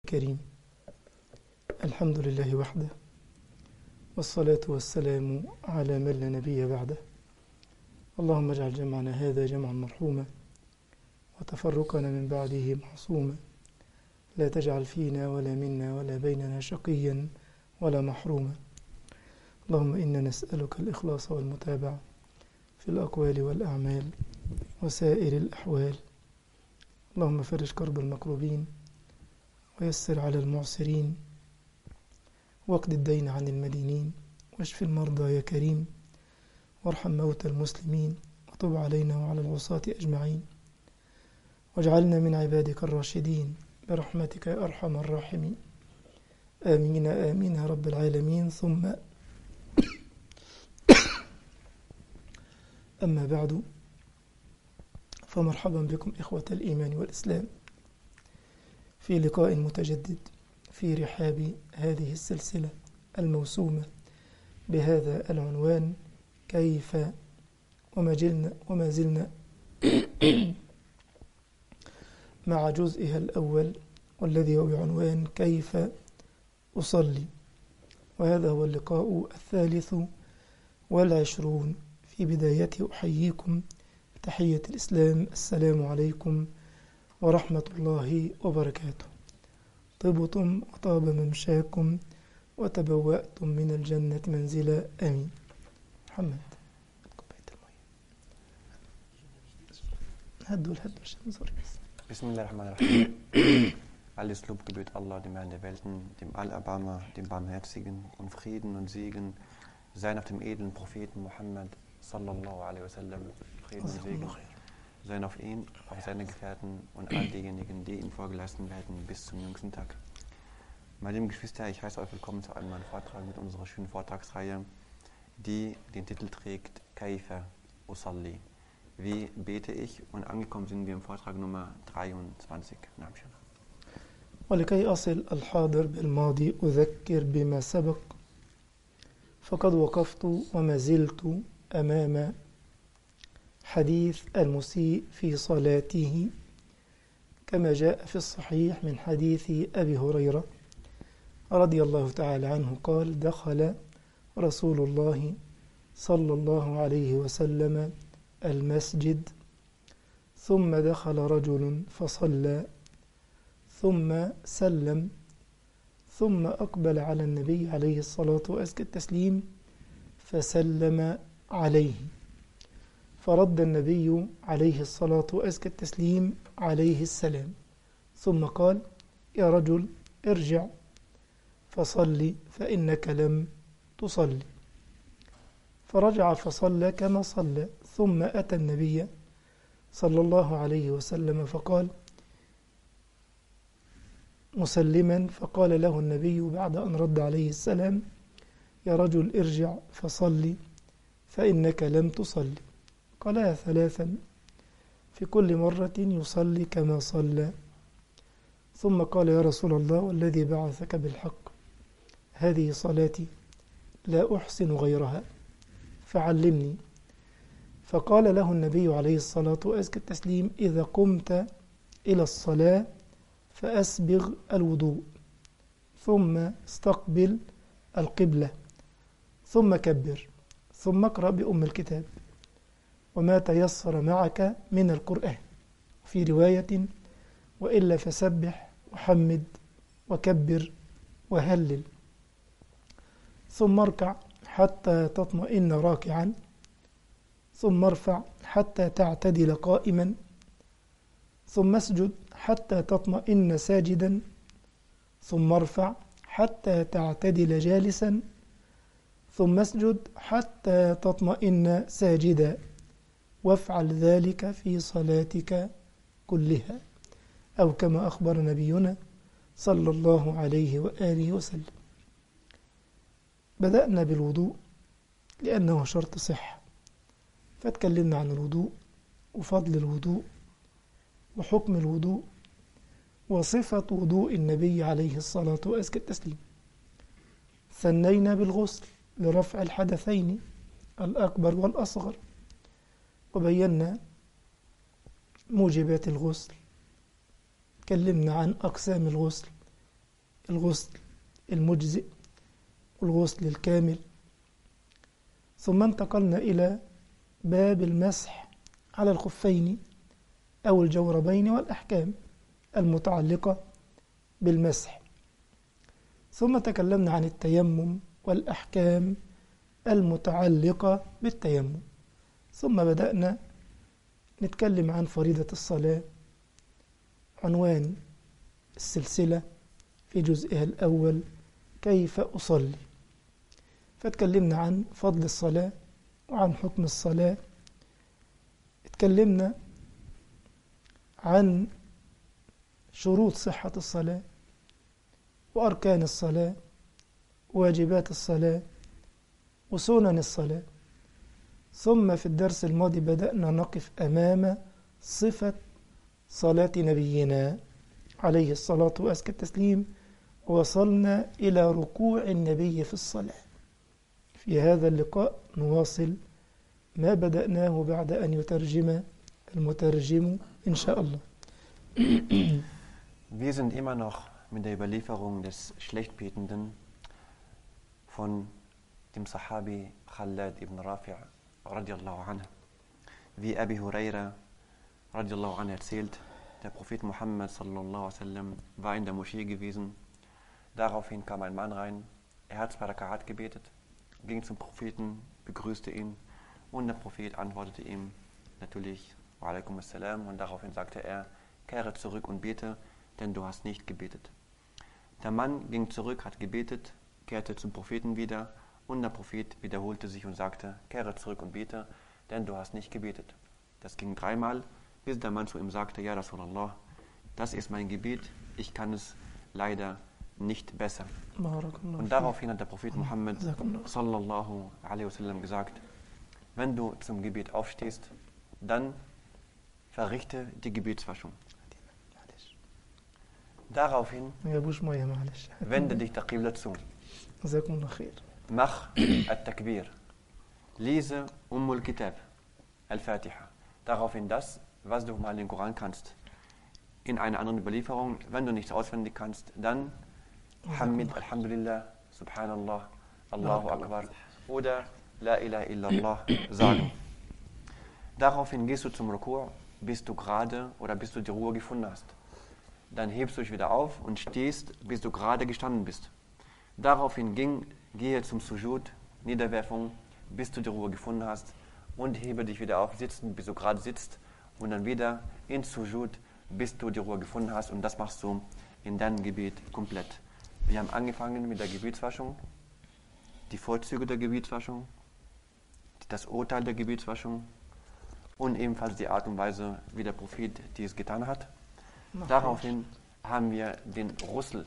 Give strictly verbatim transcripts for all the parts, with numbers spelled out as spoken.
الكريم. الحمد لله وحده، والصلاة والسلام على من لا نبي بعده. اللهم اجعل جمعنا هذا جمعا مرحوما، وتفرقنا من بعده معصوما. لا تجعل فينا ولا منا ولا بيننا شقيا ولا محروما. اللهم إنا نسألك الإخلاص والمتابعة في الأقوال والأعمال وسائر الأحوال. اللهم فرج كرب المكروبين، ويسر على المعسرين، واقض الدين عن المدينين، واشف المرضى يا كريم، وارحم موتى المسلمين، وتب علينا وعلى العصاة أجمعين، واجعلنا من عبادك الراشدين برحمتك يا أرحم الراحمين. آمين آمين يا رب العالمين. ثم أما بعد، فمرحبا بكم إخوة الإيمان والإسلام في لقاء متجدد في رحاب هذه السلسلة الموسومة بهذا العنوان: كيف وما زلنا وما زلنا مع جزئها الأول، والذي هو بعنوان كيف أصلي. وهذا هو اللقاء الثالث والعشرون. في بدايته أحييكم تحية الإسلام: السلام عليكم ورحمة الله وبركاته. طبتم وطاب ممشاكم وتبوأتم من الجنة منزلا. آمين. محمد كوباية المية. هدوا الهدوا الشمس. Bismillahirrahmanirrahim. Alles Lob gebührt Allah, dem Herrn der Welten, dem Allerbarmer, dem Barmherzigen, und Frieden und Segen seien auf dem edlen Propheten Muhammad sallallahu alaihi wasallam. Frieden und Segen seien auf ihn, auf seine Gefährten und all diejenigen, die ihm vorgelassen werden bis zum jüngsten Tag. Meine lieben Geschwister, ich heiße euch willkommen zu einem neuen Vortrag mit unserer schönen Vortragsreihe, die den Titel trägt Kaifa Usalli. Wie bete ich? Und angekommen sind wir im Vortrag Nummer dreiundzwanzig. ولكي أصل الحاضر بالماضي أذكر بما سبق، فقد وقفت وما زلت أمام حديث المسيء في صلاته كما جاء في الصحيح من حديث أبي هريرة رضي الله تعالى عنه قال: دخل رسول الله صلى الله عليه وسلم المسجد، ثم دخل رجل فصلى، ثم سلم، ثم أقبل على النبي عليه الصلاة وأزكى التسليم فسلم عليه، فرد النبي عليه الصلاة وأزكى التسليم عليه السلام، ثم قال: يا رجل ارجع فصلي فإنك لم تصلي. فرجع فصلى كما صلى، ثم أتى النبي صلى الله عليه وسلم فقال مسلما، فقال له النبي بعد أن رد عليه السلام: يا رجل ارجع فصلي فإنك لم تصلي. قالها ثلاثا في كل مرة يصلي كما صلى، ثم قال: يا رسول الله والذي بعثك بالحق، هذه صلاتي لا أحسن غيرها فعلمني. فقال له النبي عليه الصلاة وأزكى التسليم: إذا قمت إلى الصلاة فأسبغ الوضوء، ثم استقبل القبلة، ثم كبر، ثم اقرأ بأم الكتاب وما تيسر معك من القرآن. في رواية: وإلا فسبح وحمد وكبر وهلل، ثم اركع حتى تطمئن راكعا، ثم ارفع حتى تعتدل قائما، ثم اسجد حتى تطمئن ساجدا، ثم ارفع حتى تعتدل جالسا، ثم اسجد حتى تطمئن ساجدا، وافعل ذلك في صلاتك كلها، أو كما أخبر نبينا صلى الله عليه وآله وسلم. بدأنا بالوضوء لأنه شرط صحة، فتكلمنا عن الوضوء وفضل الوضوء وحكم الوضوء وصفة وضوء النبي عليه الصلاة وأزكى التسليم. ثنينا بالغسل لرفع الحدثين الأكبر والأصغر، وبينا موجبات الغسل، تكلمنا عن أقسام الغسل الغسل المجزئ والغسل الكامل. ثم انتقلنا إلى باب المسح على الخفين أو الجوربين والأحكام المتعلقة بالمسح. ثم تكلمنا عن التيمم والأحكام المتعلقة بالتيمم. ثم بدأنا نتكلم عن فريضة الصلاة، عنوان السلسلة في جزئها الأول كيف أصلي. فتكلمنا عن فضل الصلاة وعن حكم الصلاة. اتكلمنا عن شروط صحة الصلاة وأركان الصلاة واجبات الصلاة وسنن الصلاة. ثم في الدرس الماضي بدأنا نقف أمام صفة صلاة نبينا عليه الصلاة وأزكى التسليم، ووصلنا إلى ركوع النبي في الصلاة. في هذا اللقاء نواصل ما بدأناه بعد أن يترجم المترجم إن شاء الله. Wir sind immer noch mit der Überlieferung des Schlechtbetenden von dem Sahabi Khalad ibn Rafi' radiallahu anhu. Wie Abi Huraira radiallahu anhu erzählt, der Prophet Muhammad sallallahu alaihi wasallam war in der Moschee gewesen. Daraufhin kam ein Mann rein, er hat zwei Rakaat gebetet, ging zum Propheten, begrüßte ihn und der Prophet antwortete ihm natürlich wa alaikum assalam und daraufhin sagte er, kehre zurück und bete, denn du hast nicht gebetet. Der Mann ging zurück, hat gebetet, kehrte zum Propheten wieder und der Prophet wiederholte sich und sagte, kehre zurück und bete, denn du hast nicht gebetet. Das ging dreimal, bis der Mann zu ihm sagte, ja Rasulallah, das ist mein Gebet, ich kann es leider nicht besser. Und daraufhin hat der Prophet Muhammad sallallahu alaihi wasallam gesagt, wenn du zum Gebet aufstehst, dann verrichte die Gebetswaschung. Daraufhin wende dich der Qibla zu. Mach At-Takbir. Lese Ummul Kitab, Al-Fatiha. Daraufhin das, was du mal in den Koran kannst. In einer anderen Überlieferung, wenn du nichts auswendig kannst, dann Hamid, Alhamdulillah, Subhanallah, Allahu Akbar oder La ilaha illallah sagen. Daraufhin gehst du zum Ruku', bis du gerade oder bis du die Ruhe gefunden hast. Dann hebst du dich wieder auf und stehst, bis du gerade gestanden bist. Daraufhin ging, gehe zum Sujud, Niederwerfung, bis du die Ruhe gefunden hast und hebe dich wieder auf, sitzen, bis du gerade sitzt und dann wieder in Sujud, bis du die Ruhe gefunden hast und das machst du in deinem Gebet komplett. Wir haben angefangen mit der Gebetswaschung, die Vorzüge der Gebetswaschung, das Urteil der Gebetswaschung und ebenfalls die Art und Weise, wie der Prophet dies getan hat. Daraufhin haben wir den Ghusl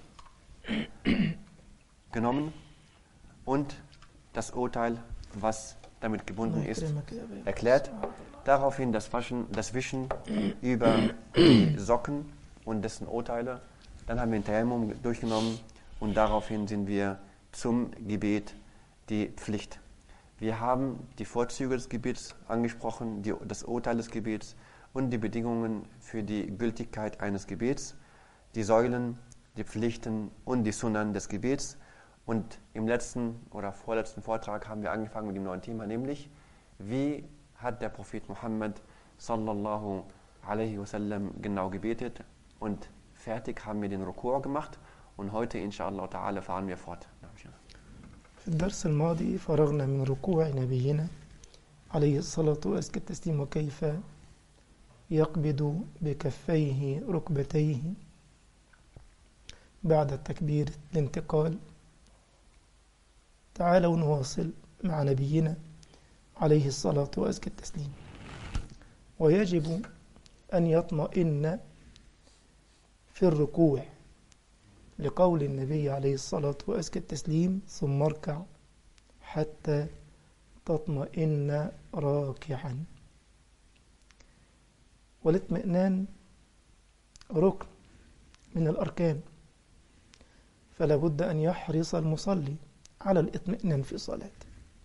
genommen und das Urteil, was damit gebunden ist, erklärt. Daraufhin das Waschen, das Wischen über die Socken und dessen Urteile. Dann haben wir den Tayammum durchgenommen und daraufhin sind wir zum Gebet, die Pflicht. Wir haben die Vorzüge des Gebets angesprochen, die, das Urteil des Gebets und die Bedingungen für die Gültigkeit eines Gebets, die Säulen, die Pflichten und die Sunnen des Gebets. Und im letzten oder vorletzten Vortrag haben wir angefangen mit dem neuen Thema, nämlich wie hat der Prophet Muhammad sallallahu alaihi wasallam genau gebetet. Und fertig haben wir den Ruku' gemacht und heute inshallah ta'ala fahren wir fort. في الدرس الماضي فرغنا من ركوع نبينا عليه الصلاة وأزكى التسليم وكيف يقبض بكفيه ركبتيه بعد التكبير الانتقال. تعالوا نواصل مع نبينا عليه الصلاة وأزكى التسليم. ويجب أن يطمئن في الركوع لقول النبي عليه الصلاة وأزكى التسليم ثم اركع حتى تطمئن راكعا. والاطمئنان ركن من الأركان، فلا بد أن يحرص المصلي على الاطمئنان في صلاته،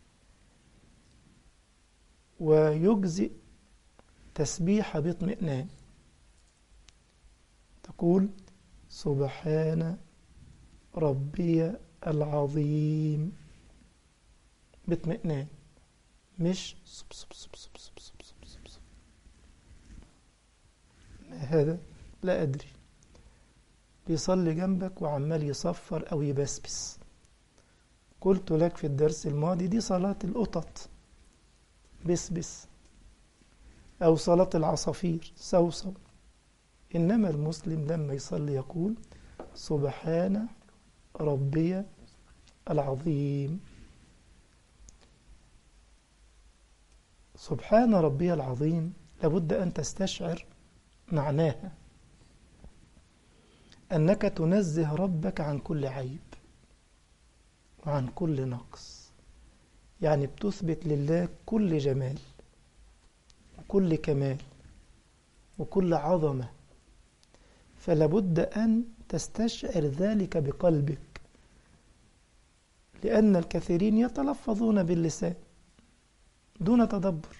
ويجزئ تسبيح باطمئنان، تقول سبحان ربي العظيم باطمئنان، مش صب صب صب صب صب صب صب صب صب. ما هذا؟ لا أدري. بيصلي جنبك وعمال يصفر أو يبسبس. قلت لك في الدرس الماضي دي صلاة القطط، بسبس، أو صلاة العصافير، صوصو. إنما المسلم لما يصلي يقول سبحان ربي العظيم. سبحان ربي العظيم لابد أن تستشعر معناها، أنك تنزه ربك عن كل عيب وعن كل نقص، يعني بتثبت لله كل جمال وكل كمال وكل عظمة. فلابد أن تستشعر ذلك بقلبك، لأن الكثيرين يتلفظون باللسان دون تدبر.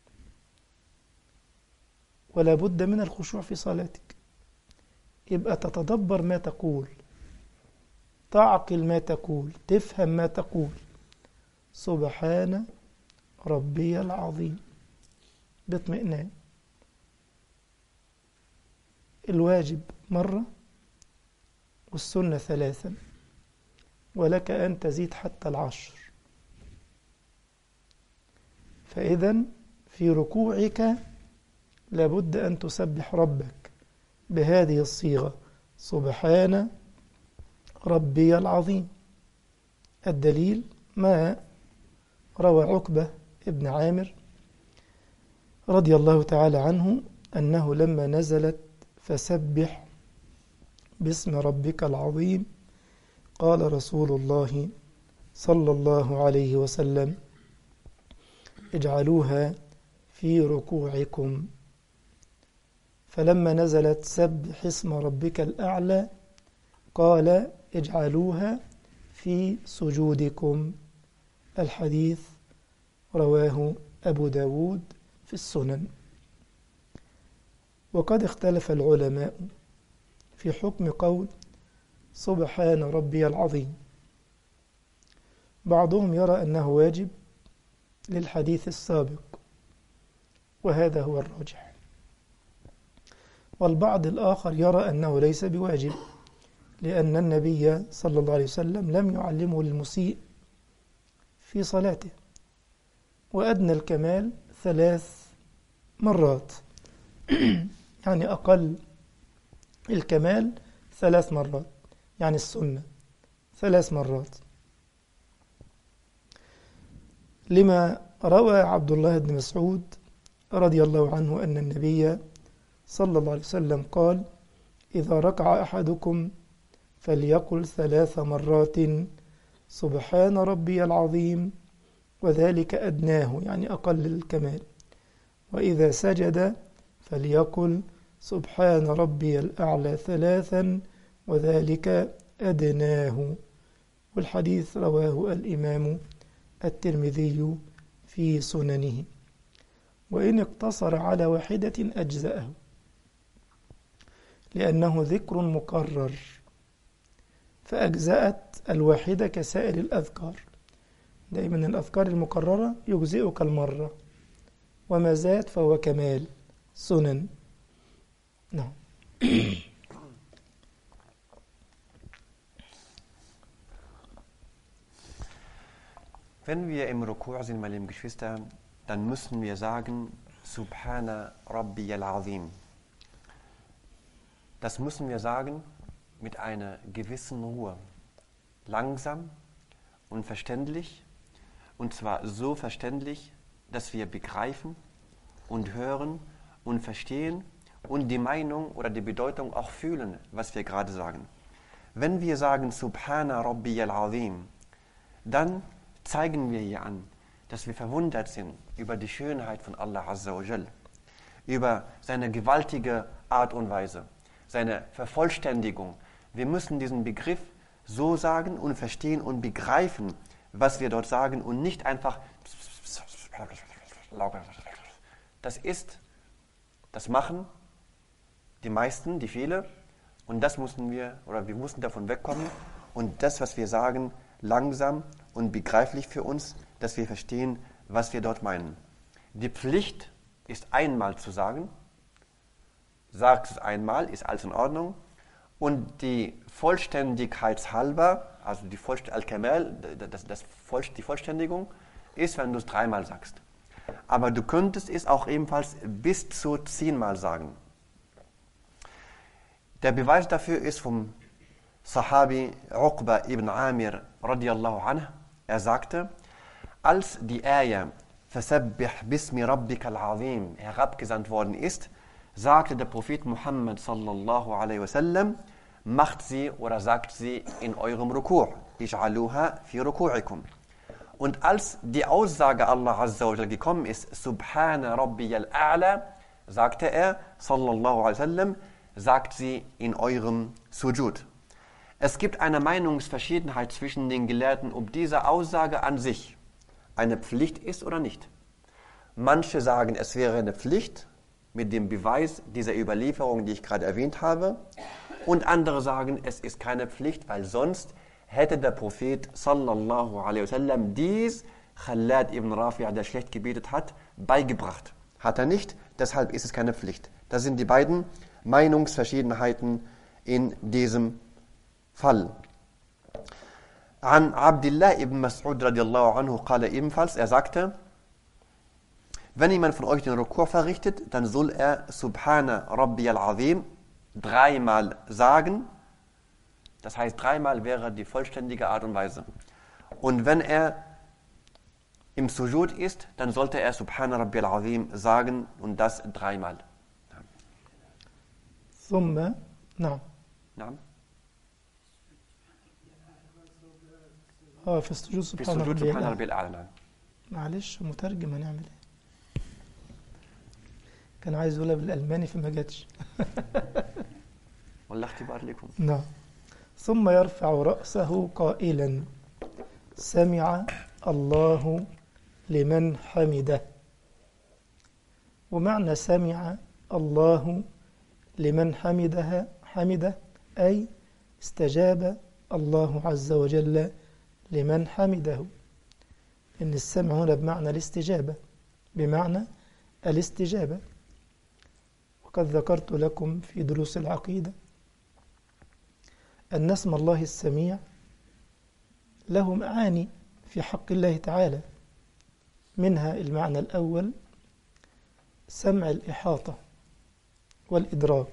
ولا بد من الخشوع في صلاتك، يبقى تتدبر ما تقول، تعقل ما تقول، تفهم ما تقول. سبحان ربي العظيم باطمئنان. الواجب مرة والسنة ثلاثا، ولك أن تزيد حتى العشر. فإذا في ركوعك لابد أن تسبح ربك بهذه الصيغة، سبحان ربي العظيم. الدليل ما روى عقبة ابن عامر رضي الله تعالى عنه أنه لما نزلت فسبح باسم ربك العظيم قال رسول الله صلى الله عليه وسلم اجعلوها في ركوعكم. فلما نزلت سبح اسم ربك الأعلى قال اجعلوها في سجودكم. الحديث رواه أبو داود في السنن. وقد اختلف العلماء في حكم قول سبحان ربي العظيم. بعضهم يرى أنه واجب للحديث السابق، وهذا هو الراجح. والبعض الآخر يرى أنه ليس بواجب، لأن النبي صلى الله عليه وسلم لم يعلمه للمسيء في صلاته، وأدنى الكمال ثلاث مرات يعني أقل الكمال ثلاث مرات، يعني السنة ثلاث مرات. لما روى عبد الله بن مسعود رضي الله عنه أن النبي صلى الله عليه وسلم قال إذا ركع أحدكم فليقل ثلاث مرات سبحان ربي العظيم وذلك أدناه، يعني أقل الكمال. وإذا سجد فليقل سبحان ربي الأعلى ثلاثا وذلك أدناه. والحديث رواه الإمام الترمذي في سننه. وإن اقتصر على واحدة أجزأه، لأنه ذكر مكرر، فأجزأت الواحدة كسائر الأذكار. دائما الأذكار المكررة يجزئك المرة، وما زاد فهو كمال سنن. نعم. Wenn wir im Ruku' sind, meine lieben Geschwister, dann müssen wir sagen, Subhana Rabbiyal Azim. Das müssen wir sagen mit einer gewissen Ruhe. Langsam und verständlich, und zwar so verständlich, dass wir begreifen und hören und verstehen und die Meinung oder die Bedeutung auch fühlen, was wir gerade sagen. Wenn wir sagen Subhana Rabbiyal Azim, dann zeigen wir hier an, dass wir verwundert sind über die Schönheit von Allah Azza wa Jal, über seine gewaltige Art und Weise, seine Vervollständigung. Wir müssen diesen Begriff so sagen und verstehen und begreifen, was wir dort sagen und nicht einfach das ist, das machen die meisten, die viele, und das mussten wir, oder wir mussten davon wegkommen und das, was wir sagen, langsam und begreiflich für uns, dass wir verstehen, was wir dort meinen. Die Pflicht ist einmal zu sagen, sagt es einmal, ist alles in Ordnung. Und die Vollständigkeitshalber, also die Vollst- Al-Kamal, das, das Vollst- die Vollständigung, ist, wenn du es dreimal sagst. Aber du könntest es auch ebenfalls bis zu zehnmal sagen. Der Beweis dafür ist vom Sahabi Uqba ibn Amir radiallahu anhu. Er sagte, als die Ayah Fasabbih bismi rabbika al-azim herabgesandt worden ist, sagte der Prophet Muhammad sallallahu alaihi wasallam, macht sie oder sagt sie in eurem Ruku', ij'aluha fi ruku'ikum. Und als die Aussage Allah azza wa jalla gekommen ist, Subhana Rabbiyal A'la, sagte er, sallallahu alaihi wasallam, sagt sie in eurem Sujud. Es gibt eine Meinungsverschiedenheit zwischen den Gelehrten, ob diese Aussage an sich eine Pflicht ist oder nicht. Manche sagen, es wäre eine Pflicht mit dem Beweis dieser Überlieferung, die ich gerade erwähnt habe. Und andere sagen, es ist keine Pflicht, weil sonst hätte der Prophet sallallahu alaihi wasallam dies Khalad ibn Rafi', der schlecht gebetet hat, beigebracht. Hat er nicht, deshalb ist es keine Pflicht. Das sind die beiden Meinungsverschiedenheiten in diesem Fall. An Abdullah ibn Mas'ud radiallahu anhu qala ebenfalls, er sagte, wenn jemand von euch den Rukur verrichtet, dann soll er Subhana Rabbiyal Azim dreimal sagen. Das heißt, dreimal wäre die vollständige Art und Weise. Und wenn er im Sujud ist, dann sollte er Subhana Rabbiyal Azim sagen und das dreimal. ثم نعم نعم اه في السجود في سبحان السجود ربي سبحان الأعلى. ربي الأعلى. نعم. معلش مترجم هنعمل ايه؟ كان عايز يقولها بالألماني فما جاتش. والله اختبار لكم. نعم. ثم يرفع رأسه قائلا سمع الله لمن حمده. ومعنى سمع الله لمن حمدها حمده أي استجاب الله عز وجل لمن حمده. إن السمع هنا بمعنى الاستجابة، بمعنى الاستجابة. وقد ذكرت لكم في دروس العقيدة أن اسم الله السميع له معاني في حق الله تعالى، منها المعنى الأول سمع الإحاطة والإدراك،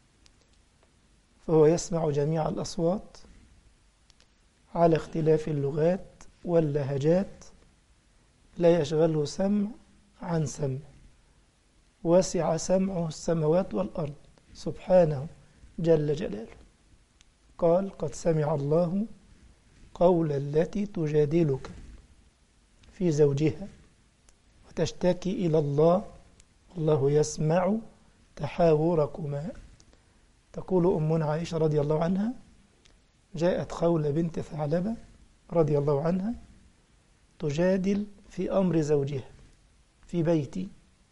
فهو يسمع جميع الأصوات على اختلاف اللغات واللهجات، لا يشغله سمع عن سمع، وسع سمعه السماوات والأرض سبحانه جل جلاله. قال قد سمع الله قول التي تجادلك في زوجها وتشتكي إلى الله والله يسمع تحاوركما. تقول أمنا عائشة رضي الله عنها جاءت خولة بنت ثعلبة رضي الله عنها تجادل في أمر زوجها في بيتي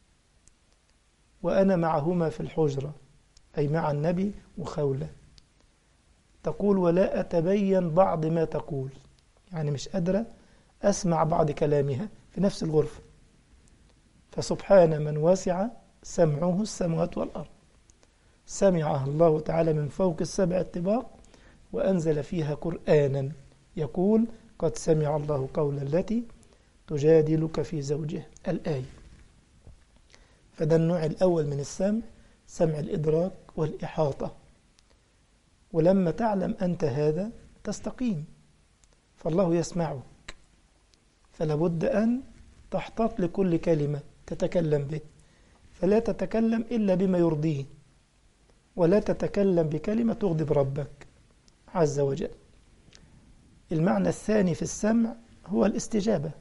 وأنا معهما في الحجرة، أي مع النبي وخولة. تقول ولا أتبين بعض ما تقول، يعني مش قادرة أسمع بعض كلامها في نفس الغرفة. فسبحان من وسع سمعه السماوات والأرض، سمعها الله تعالى من فوق السبع الطباق وأنزل فيها قرآنا يقول قد سمع الله قول التي تجادلك في زوجها الآية. فده النوع الأول من السمع، سمع الإدراك والإحاطة. ولما تعلم أنت هذا تستقيم، فالله يسمعك، فلا بد أن تحتاط لكل كلمة تتكلم به، فلا تتكلم إلا بما يرضيه، ولا تتكلم بكلمة تغضب ربك عز وجل. المعنى الثاني في السمع هو الاستجابة،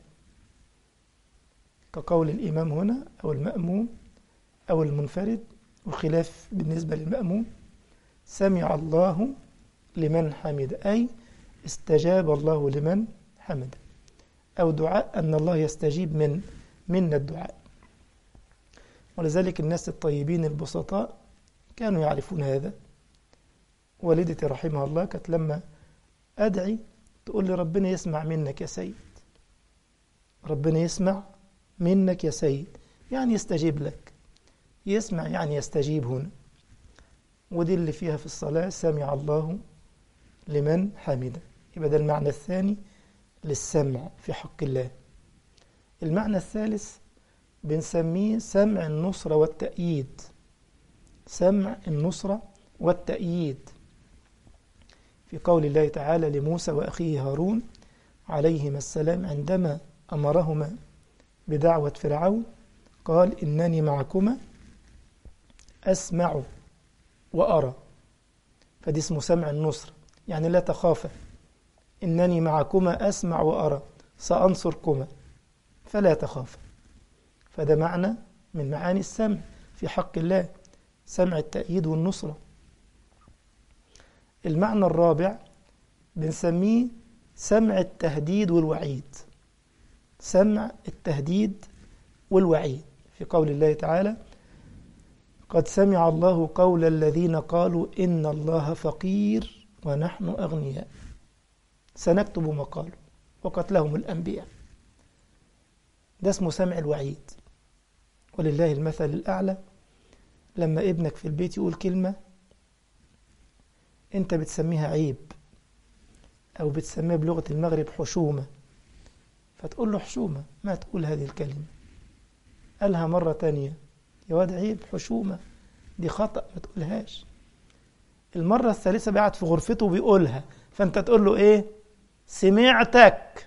كقول الإمام هنا أو المأموم أو المنفرد، وخلاف بالنسبة للمأموم. سمع الله لمن حمد، أي استجاب الله لمن حمد، أو دعاء أن الله يستجيب من منا الدعاء. ولذلك الناس الطيبين البسطاء كانوا يعرفون هذا. والدتي رحمها الله كانت لما أدعي تقول لي ربنا يسمع منك يا سيد، ربنا يسمع منك يا سيد، يعني يستجيب لك. يسمع يعني يستجيب هنا، ودي اللي فيها في الصلاة سمع الله لمن حمده. يبقى ده المعنى الثاني للسمع في حق الله. المعنى الثالث بنسميه سمع النصرة والتأييد. سمع النصرة والتأييد في قول الله تعالى لموسى وأخيه هارون عليهما السلام عندما أمرهما بدعوة فرعون قال إنني معكما أسمع وأرى، فدي اسمه سمع النصرة، يعني لا تخافا إنني معكما أسمع وأرى سأنصركما فلا تخافا. فده معنى من معاني السمع في حق الله، سمع التأييد والنصرة. المعنى الرابع بنسميه سمع التهديد والوعيد. سمع التهديد والوعيد في قول الله تعالى قد سمع الله قول الذين قالوا إن الله فقير ونحن أغنياء سنكتب ما قالوا وقتلهم الأنبياء. ده اسمه سمع الوعيد. ولله المثل الأعلى، لما ابنك في البيت يقول كلمة انت بتسميها عيب أو بتسميها بلغة المغرب حشومة، فتقول له حشومة ما تقول هذه الكلمة. قالها مرة تانية يا واد عيب حشومة دي خطأ ما تقولهاش. المرة الثالثة بعد في غرفته بيقولها، فانت تقول له ايه؟ سمعتك،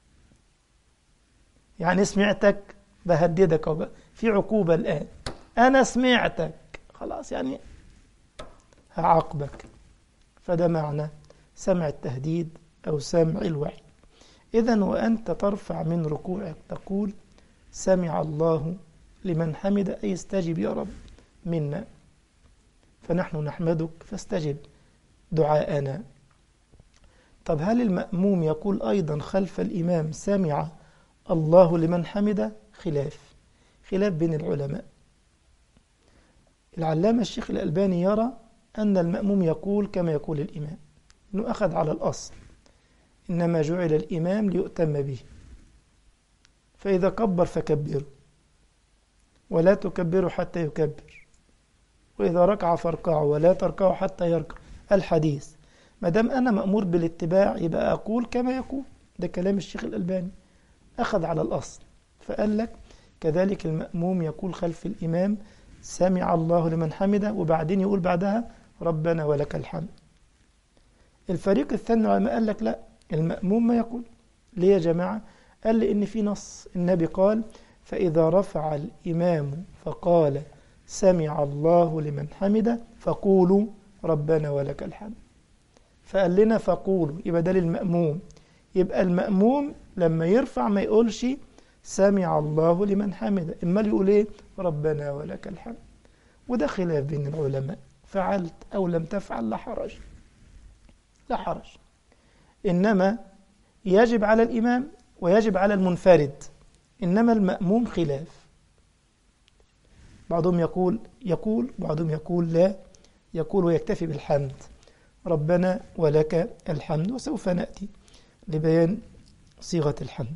يعني سمعتك بهددك أو في عقوبة الآن، أنا سمعتك خلاص يعني هعاقبك. فده معنى سمع التهديد أو سمع الوعي. إذن وأنت ترفع من ركوعك تقول سمع الله لمن حمد، أي استجب يا رب منا، فنحن نحمدك فاستجب دعاءنا. طب هل المأموم يقول أيضا خلف الإمام سمع الله لمن حمد؟ خلاف خلاف بين العلماء. العلامة الشيخ الألباني يرى أن المأموم يقول كما يقول الإمام، إنه أخذ على الأصل إنما جعل الإمام ليؤتم به، فإذا كبر فكبروا ولا تكبروا حتى يكبر، وإذا ركع فاركعوا ولا تركعوا حتى يركع. الحديث ما دام أنا مأمور بالاتباع يبقى أقول كما يقول. ده كلام الشيخ الألباني، أخذ على الأصل فقال لك كذلك المأموم يقول خلف الإمام سمع الله لمن حمده، وبعدين يقول بعدها ربنا ولك الحمد. الفريق الثاني العلماء قال لك لا، المأموم ما يقول. ليه يا جماعة؟ قال لي إن في نص النبي قال فإذا رفع الإمام فقال سمع الله لمن حمده فقولوا ربنا ولك الحمد. فقال لنا فقولوا، يبقى ده للمأموم. يبقى المأموم لما يرفع ما يقولش سمع الله لمن حمده، إما يقول إيه؟ ربنا ولك الحمد. وده خلاف بين العلماء، فعلت أو لم تفعل لا حرج لا حرج. إنما يجب على الإمام ويجب على المنفرد، إنما المأموم خلاف. بعضهم يقول يقول بعضهم يقول لا يقول ويكتفي بالحمد ربنا ولك الحمد، وسوف نأتي لبيان صيغة الحمد.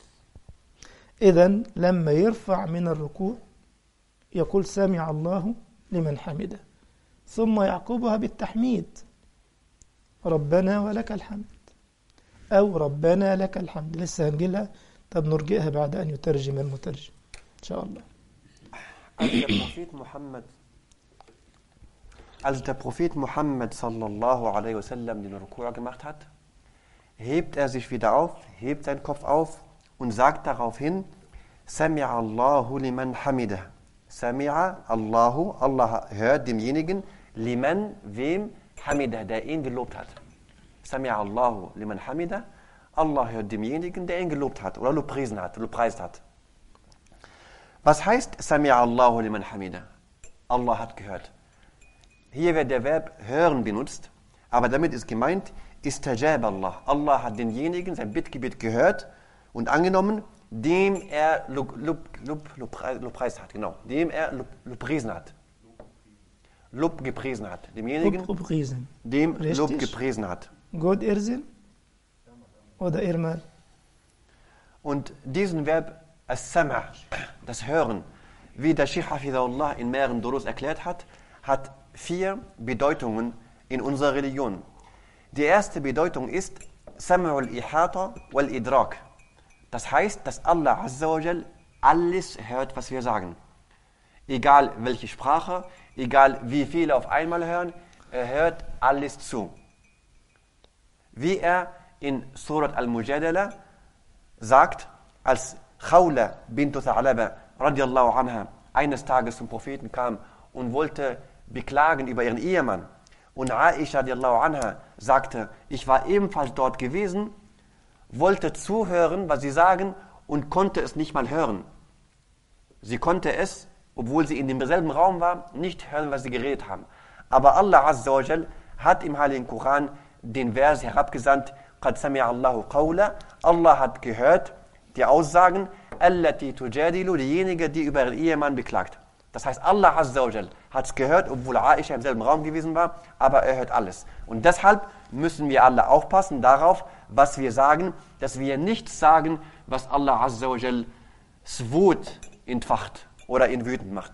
إذن لما يرفع من الركوع يقول سمع الله لمن حمده، ثم يعقبها بالتحميد ربنا ولك الحمد أو ربنا لك الحمد. لسه هنجيلها، طب نرجئها بعد أن يترجم المترجم إن شاء الله. Als der Prophet Muhammad, als der Prophet Muhammad sallallahu alaihi wasallam den Ruku' gemacht hat, hebt er sich wieder auf, hebt seinen Kopf auf und sagt daraufhin, Sami'a Allahu liman hamidah. Sami'a Allahu, Allah hört demjenigen, liman, wem, hamidah, der ihn gelobt hat. Sami'a Allahu liman hamidah, Allah hört demjenigen, der ihn gelobt hat oder lobpreisen hat, lobpreist hat. Was heißt Sami'a Allahu liman hamidah? Allah hat gehört. Hier wird der Verb hören benutzt, aber damit ist gemeint, Istajab Allah. Allah hat denjenigen sein Bittgebet gehört und angenommen, dem er Lob, Lob, Lob, Lob, Lobpreis hat, genau, dem er Lob, Lobpreisen hat. Lob gepriesen hat. Demjenigen, Lobpreisen. dem Richtig. Lob gepriesen hat. Gut, Irrsinn. oder Irmal. Und diesen Verb, as-Sam', das Hören, wie der Sheikh Hafidahullah in mehreren Durus erklärt hat, hat vier Bedeutungen in unserer Religion. Die erste Bedeutung ist Sam'ul Ihata wal Idrak. Das heißt, dass Allah Azza wa Jal alles hört, was wir sagen. Egal welche Sprache, egal wie viele auf einmal hören, er hört alles zu. Wie er in Surat Al-Mujadala sagt, als Khawla bint Tha'laba radiallahu anha eines Tages zum Propheten kam und wollte beklagen über ihren Ehemann. Und Aisha radiallahu anha sagte, ich war ebenfalls dort gewesen, wollte zuhören, was sie sagen und konnte es nicht mal hören. Sie konnte es, obwohl sie in demselben Raum war, nicht hören, was sie geredet haben. Aber Allah Azza wa Jal hat im Heiligen Koran den Vers herabgesandt, قَدْ سَمِعَ اللَّهُ قَوْلًا. Allah hat gehört die Aussagen, الَّتِي تُجَادِلُ, diejenige, die über ihren Ehemann beklagt. Das heißt, Allah Azza wa Jal hat es gehört, obwohl Aisha im selben Raum gewesen war, aber er hört alles. Und deshalb müssen wir alle aufpassen darauf, was wir sagen, dass wir nichts sagen, was Allah Azza wa Jal Wut entfacht oder ihn wütend macht.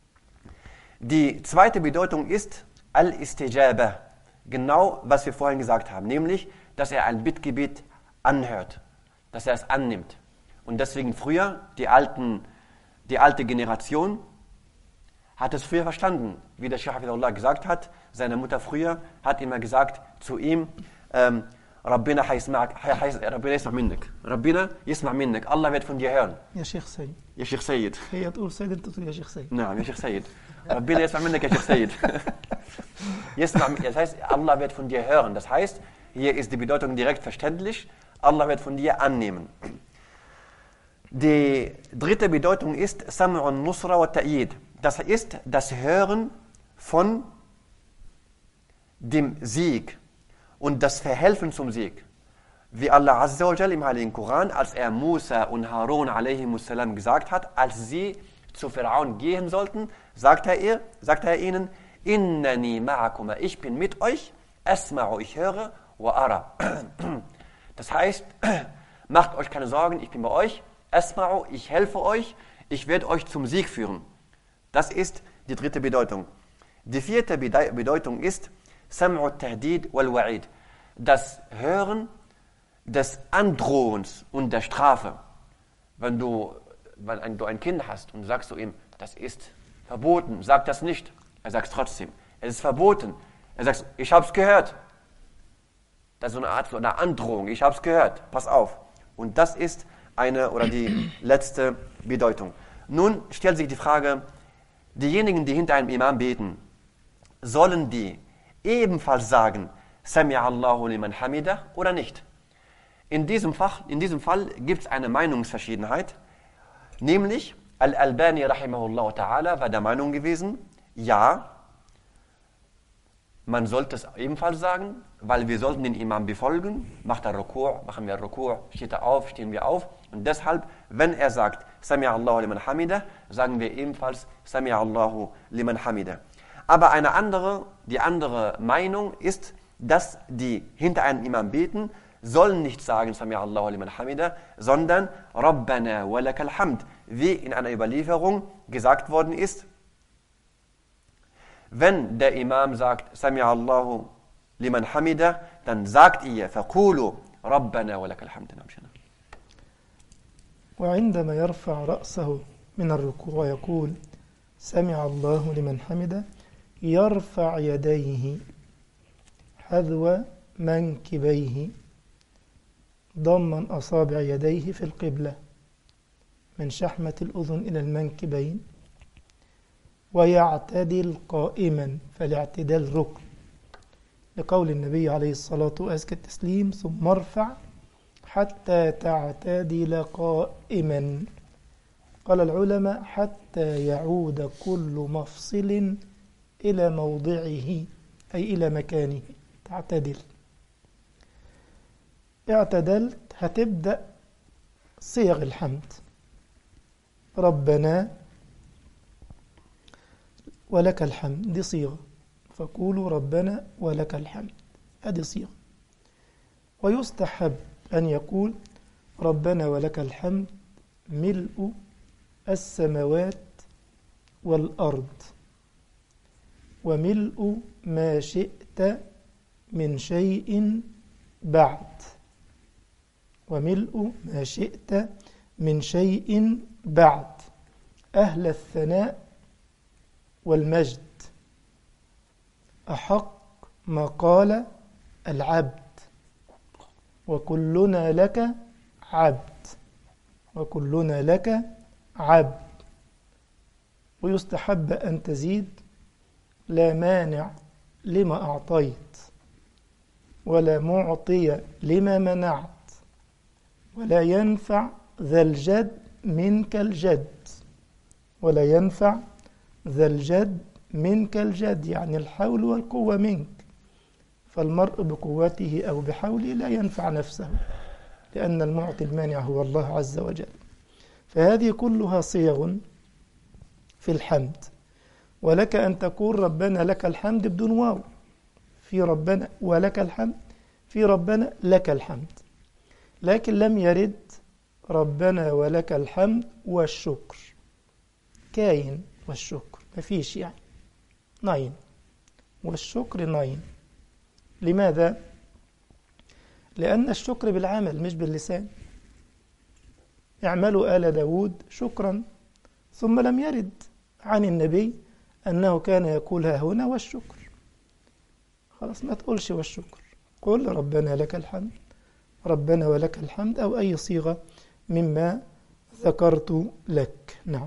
Die zweite Bedeutung ist Al-Istijaba, genau was wir vorhin gesagt haben, nämlich, dass er ein Bittgebet anhört, dass er es annimmt. Und deswegen früher, die, alten, die alte Generation hat es früher verstanden, wie der Sheikh Hafidahullah gesagt hat, seine Mutter früher hat immer gesagt zu ihm, ähm, Rabbina yasma' minnak. Rabbina yasma' minnak. Allah wird von dir hören. Ja, Sheikh Sayyid. Ja, Sheikh Sayyid. هي تقول سيد انت تقول يا شيخ سيد. Nein, ja, Sheikh Sayyid. Rabbina yasma' minnak, ja, Sheikh Sayyid. Yasma', das heißt, Allah wird von dir hören. Das heißt, hier ist die Bedeutung direkt verständlich. Allah wird von dir annehmen. Die dritte Bedeutung ist Sam'un Nusra wa Ta'yid. Das ist das Hören von dem Sieg und das Verhelfen zum Sieg. Wie Allah Azza wa Jal im Heiligen Koran, als er Musa und Harun alaihimussalam gesagt hat, als sie zu Pharaon gehen sollten, sagt er, ihr, sagt er ihnen, Innani ma'akuma, ich bin mit euch, asma'u, ich höre, wa ara. Das heißt, macht euch keine Sorgen, ich bin bei euch, asma'u, ich helfe euch, ich werde euch zum Sieg führen. Das ist die dritte Bedeutung. Die vierte Bedeutung ist Sam'u Tahdid wal Wa'id, das Hören des Androhens und der Strafe. Wenn du, wenn du ein Kind hast und sagst du ihm, das ist verboten, sag das nicht. Er sagt es trotzdem, es ist verboten. Er sagt, ich habe es gehört. Das ist so eine Art so eine Androhung, ich habe es gehört, pass auf. Und das ist eine oder die letzte Bedeutung. Nun stellt sich die Frage, diejenigen, die hinter einem Imam beten, sollen die ebenfalls sagen, Sami'a Allahu liman hamidah oder nicht? In diesem, Fach, in diesem Fall gibt es eine Meinungsverschiedenheit, nämlich Al-Albani rahimahullah ta'ala war der Meinung gewesen, ja, man sollte es ebenfalls sagen, weil wir sollten den Imam befolgen, macht er Ruku', machen wir Ruku', steht er auf, stehen wir auf und deshalb, wenn er sagt, Sami'a Allahu liman hamidah, sagen wir ebenfalls Sami'a Allahu liman hamidah. Aber eine andere, die andere Meinung ist, dass die hinter einem Imam beten, sollen nicht sagen Sami'a Allahu liman hamidah, sondern Rabbana wa lakal hamd, wie in einer Überlieferung gesagt worden ist. Wenn der Imam sagt Sami'a Allahu liman hamidah, dann sagt ihr faqulu Rabbana wa lakal hamd. وعندما يرفع رأسه من الركوع ويقول سمع الله لمن حمده يرفع يديه حذو منكبيه ضمن أصابع يديه في القبلة من شحمة الأذن إلى المنكبين ويعتدل قائما فالاعتدال ركن لقول النبي عليه الصلاة وأزكى التسليم ثم ارفع حتى تعتدل قائما. قال العلماء حتى يعود كل مفصل إلى موضعه أي إلى مكانه. تعتدل اعتدلت هتبدأ صيغ الحمد ربنا ولك الحمد، دي صيغة، فقولوا ربنا ولك الحمد، هذه صيغة. ويستحب أن يقول ربنا ولك الحمد ملء السماوات والأرض وملء ما شئت من شيء بعد وملء ما شئت من شيء بعد أهل الثناء والمجد أحق ما قال العبد وكلنا لك عبد وكلنا لك عبد. ويستحب أن تزيد لا مانع لما أعطيت ولا معطي لما منعت ولا ينفع ذا الجد منك الجد ولا ينفع ذا الجد منك الجد، يعني الحول والقوة منك، فالمرء بقوته أو بحوله لا ينفع نفسه لأن المعطي المانع هو الله عز وجل. فهذه كلها صيغ في الحمد. ولك أن تقول ربنا لك الحمد بدون واو، في ربنا ولك الحمد، في ربنا لك الحمد، لكن لم يرد ربنا ولك الحمد والشكر. كاين والشكر ما فيش، يعني ناين والشكر ناين. لماذا؟ لأن الشكر بالعمل مش باللسان. اعملوا آل داود شكرا، ثم لم يرد عن النبي أنه كان يقول ها هنا والشكر. خلاص ما تقولش والشكر، قل ربنا لك الحمد، ربنا ولك الحمد، أو أي صيغة مما ذكرت لك. نعم.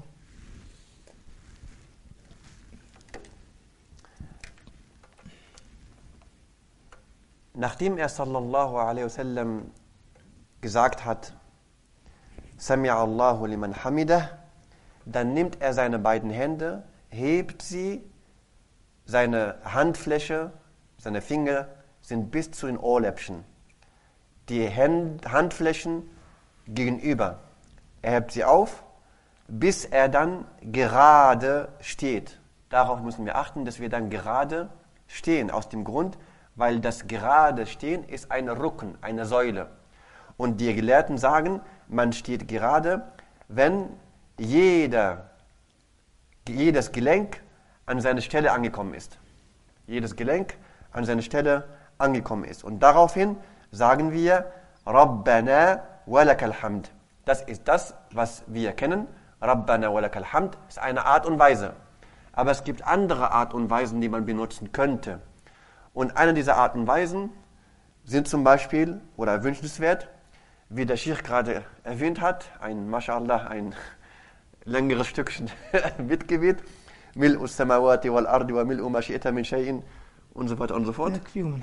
Nachdem er sallallahu alaihi wasallam gesagt hat, Sami'a Allahu liman hamidah, dann nimmt er seine beiden Hände, hebt sie, seine Handfläche, seine Finger sind bis zu den Ohrläppchen. Die Hand, Handflächen gegenüber. Er hebt sie auf, bis er dann gerade steht. Darauf müssen wir achten, dass wir dann gerade stehen, aus dem Grund, weil das gerade Stehen ist ein Rücken, eine Säule. Und die Gelehrten sagen, man steht gerade, wenn jeder, jedes Gelenk an seine Stelle angekommen ist. Jedes Gelenk an seine Stelle angekommen ist. Und daraufhin sagen wir, Rabbana walakal hamd. Das ist das, was wir kennen. Rabbana walakal hamd ist eine Art und Weise. Aber es gibt andere Art und Weisen, die man benutzen könnte. Und eine dieser Arten und Weisen sind zum Beispiel, oder wünschenswert, wie der Sheikh gerade erwähnt hat, ein, Mashallah, ein längeres Stückchen Bittgebet, Mil'u samawati wal ardi wa mil'u ma shi'ta min shay'in und so weiter und so fort.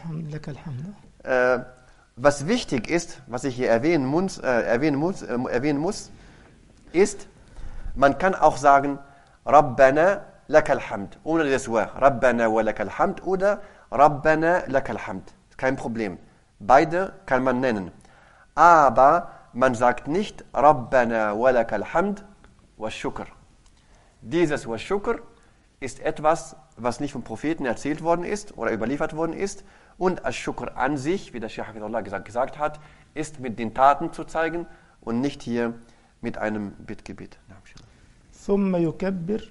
Äh, was wichtig ist, was ich hier erwähnen muss, äh, erwähnen muss, äh, erwähnen muss, ist, man kann auch sagen, Rabbana lakal hamd, ohne das Wa, Rabbana wa lakal hamd oder Rabbana lakal hamd. Kein Problem. Beide kann man nennen. Aber man sagt nicht Rabbana wa lakal hamd wa shukr. Dieses wa shukr ist etwas, was nicht vom Propheten erzählt worden ist oder überliefert worden ist. Und Ash-Shukr an sich, wie der Sheikh Hafidhullah gesagt, gesagt hat, ist mit den Taten zu zeigen und nicht hier mit einem Bittgebet. ثم يكبر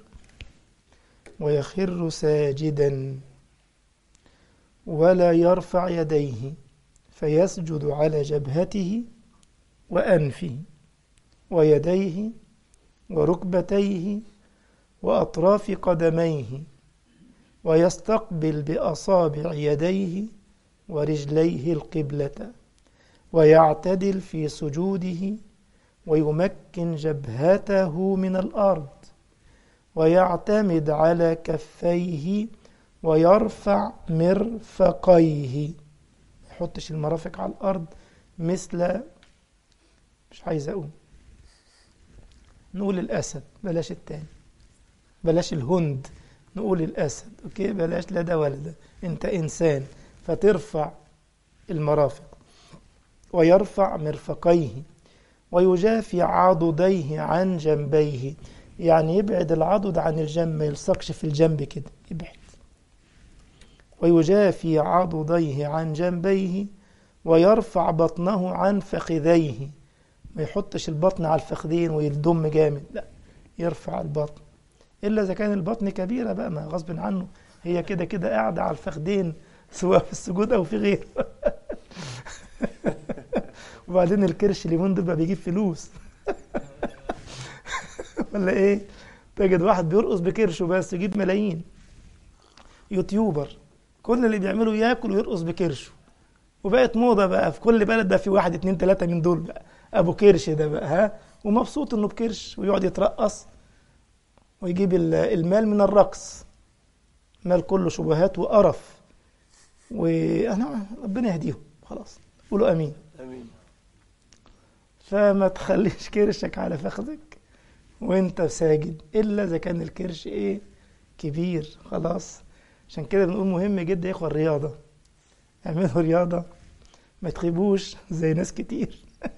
ويخر ساجدا ولا يرفع يديه فيسجد على جبهته وأنفه ويديه وركبتيه وأطراف قدميه ويستقبل بأصابع يديه ورجليه القبلة ويعتدل في سجوده ويمكن جبهته من الأرض ويعتمد على كفيه ويرفع مرفقيه. ما يحطش المرافق على الأرض مثل، مش عايز أقول، نقول الأسد، بلاش التاني، بلاش الهند، نقول الأسد، أوكي، بلاش لا ده ولا ده، أنت إنسان، فترفع المرافق ويرفع مرفقيه ويجافي عضديه عن جنبيه، يعني يبعد العضد عن الجنب، ما يلصقش في الجنب كده، يبعد. ويجافي عضديه عن جنبيه ويرفع بطنه عن فخذيه، ما يحطش البطن على الفخذين ويلضم جامد، لا، يرفع البطن، إلا إذا كان البطن كبيرة بقى، ما غصب عنه، هي كده كده قاعدة على الفخذين سواء في السجود أو في غيره. وبعدين الكرش اليومين دول بقى بيجيب فلوس. ولا إيه؟ تجد واحد بيرقص بكرشه بس يجيب ملايين، يوتيوبر كل اللي بيعمله ياكل ويرقص بكرشه، وبقت موضة بقى في كل بلد بقى في واحد اتنين تلاتة من دول بقى أبو كرش ده بقى، ها، ومبسوط إنه بكرش ويقعد يترقص ويجيب المال من الرقص، مال كله شبهات وقرف، وأنا ربنا يهديهم خلاص، قولوا أمين. آمين. فما تخليش كرشك على فخذك وانت ساجد، إلا إذا كان الكرش إيه كبير خلاص. عشان كده بنقول مهم جدا يا إخوة الرياضة، اعملوا رياضة، ما تخيبوش زي ناس كتير.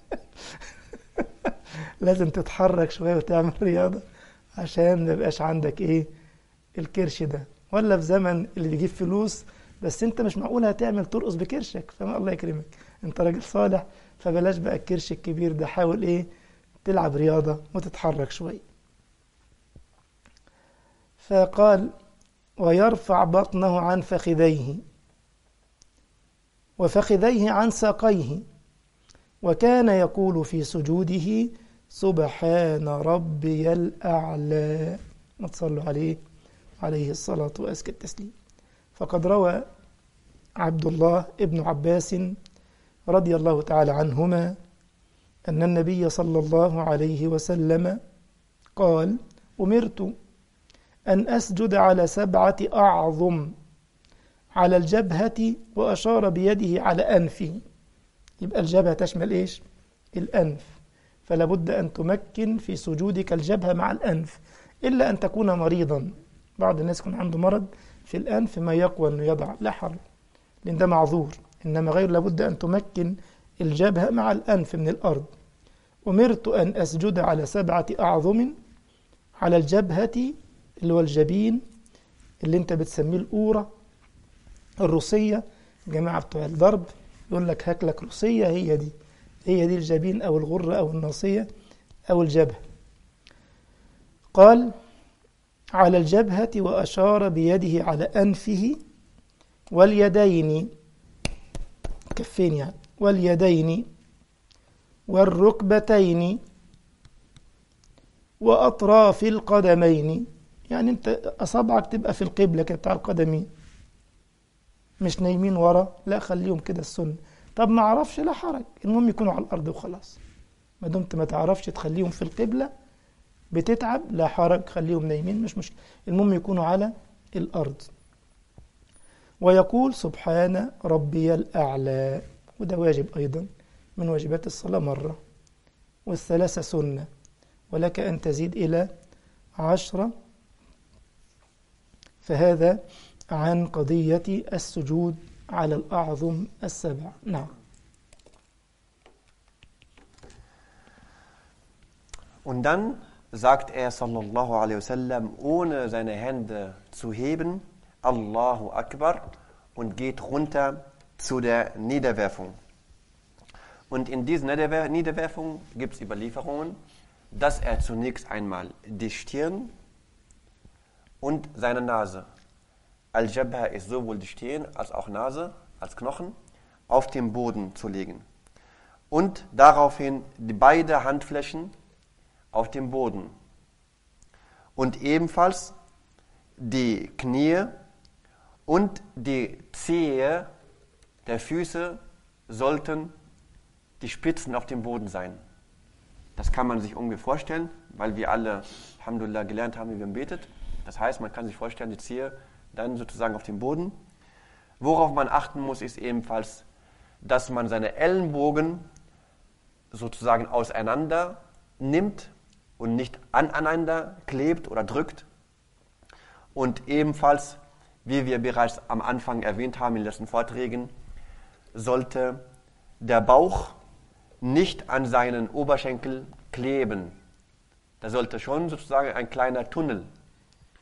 لازم تتحرك شوية وتعمل رياضة عشان ما يبقاش عندك إيه الكرش ده. ولا في زمن اللي بيجيب فلوس بس انت مش معقول هتعمل ترقص بكرشك، فما الله يكرمك انت راجل صالح، فبلاش بقى الكرش الكبير ده، حاول ايه تلعب رياضة وتتحرك شوية. فقال ويرفع بطنه عن فخذيه وفخذيه عن ساقيه، وكان يقول في سجوده سبحان ربي الأعلى. ما تصلوا عليه عليه الصلاة وأزكى التسليم. فقد روى عبد الله ابن عباس رضي الله تعالى عنهما أن النبي صلى الله عليه وسلم قال أمرت أن أسجد على سبعة أعظم على الجبهة، وأشار بيده على أنفه. يبقى الجبهة تشمل إيش؟ الأنف، فلا بد أن تمكن في سجودك الجبهة مع الأنف، إلا أن تكون مريضا. بعض الناس يكون عنده مرض في الأنف ما يقوى أنه يضع، لا حرج، لأن ده معذور. إنما غير لابد أن تمكن الجبهة مع الأنف من الأرض. أمرت أن أسجد على سبعة أعظم على الجبهة، اللي هو الجبين، اللي انت بتسميه الأورة الروسية. جماعة بتوع الضرب يقول لك هاكلك روسية، هي دي هي دي الجبين أو الغرة أو الناصية أو الجبهة. قال على الجبهة، وأشار بيده على أنفه، واليدين، كفين يعني، واليدين والركبتين وأطراف القدمين. يعني انت أصابعك تبقى في القبلة كده بتاع القدمين، مش نايمين ورا، لا خليهم كده السنة. طب ما عرفش لا حرج، المهم يكونوا على الأرض وخلاص. ما دمت ما تعرفش تخليهم في القبلة بتتعب، لا حرج، خليهم نايمين مش مشكلة، المهم يكونوا على الأرض. ويقول سبحان ربي الأعلى، وده واجب أيضا من واجبات الصلاة مرة، والثلاثة سنة، ولك أن تزيد إلى عشرة. فهذا عن قضية السجود على الأعظم السبع. نعم. Und dann sagt er sallallahu alaihi wasallam, ohne seine Hände zu heben, Allahu Akbar, und geht runter zu der Niederwerfung. Und in dieser Niederwer- Niederwerfung gibt es Überlieferungen, dass er zunächst einmal die Stirn und seine Nase, Al-Jabha ist sowohl die Stirn als auch Nase, als Knochen, auf den Boden zu legen. Und daraufhin die beiden Handflächen auf dem Boden. Und ebenfalls die Knie und die Zehe der Füße sollten die Spitzen auf dem Boden sein. Das kann man sich ungefähr vorstellen, weil wir alle, Alhamdulillah, gelernt haben, wie man betet. Das heißt, man kann sich vorstellen, die Zehe dann sozusagen auf dem Boden. Worauf man achten muss, ist ebenfalls, dass man seine Ellenbogen sozusagen auseinander nimmt und nicht aneinander klebt oder drückt. Und ebenfalls, wie wir bereits am Anfang erwähnt haben in den letzten Vorträgen, sollte der Bauch nicht an seinen Oberschenkel kleben. Da sollte schon sozusagen ein kleiner Tunnel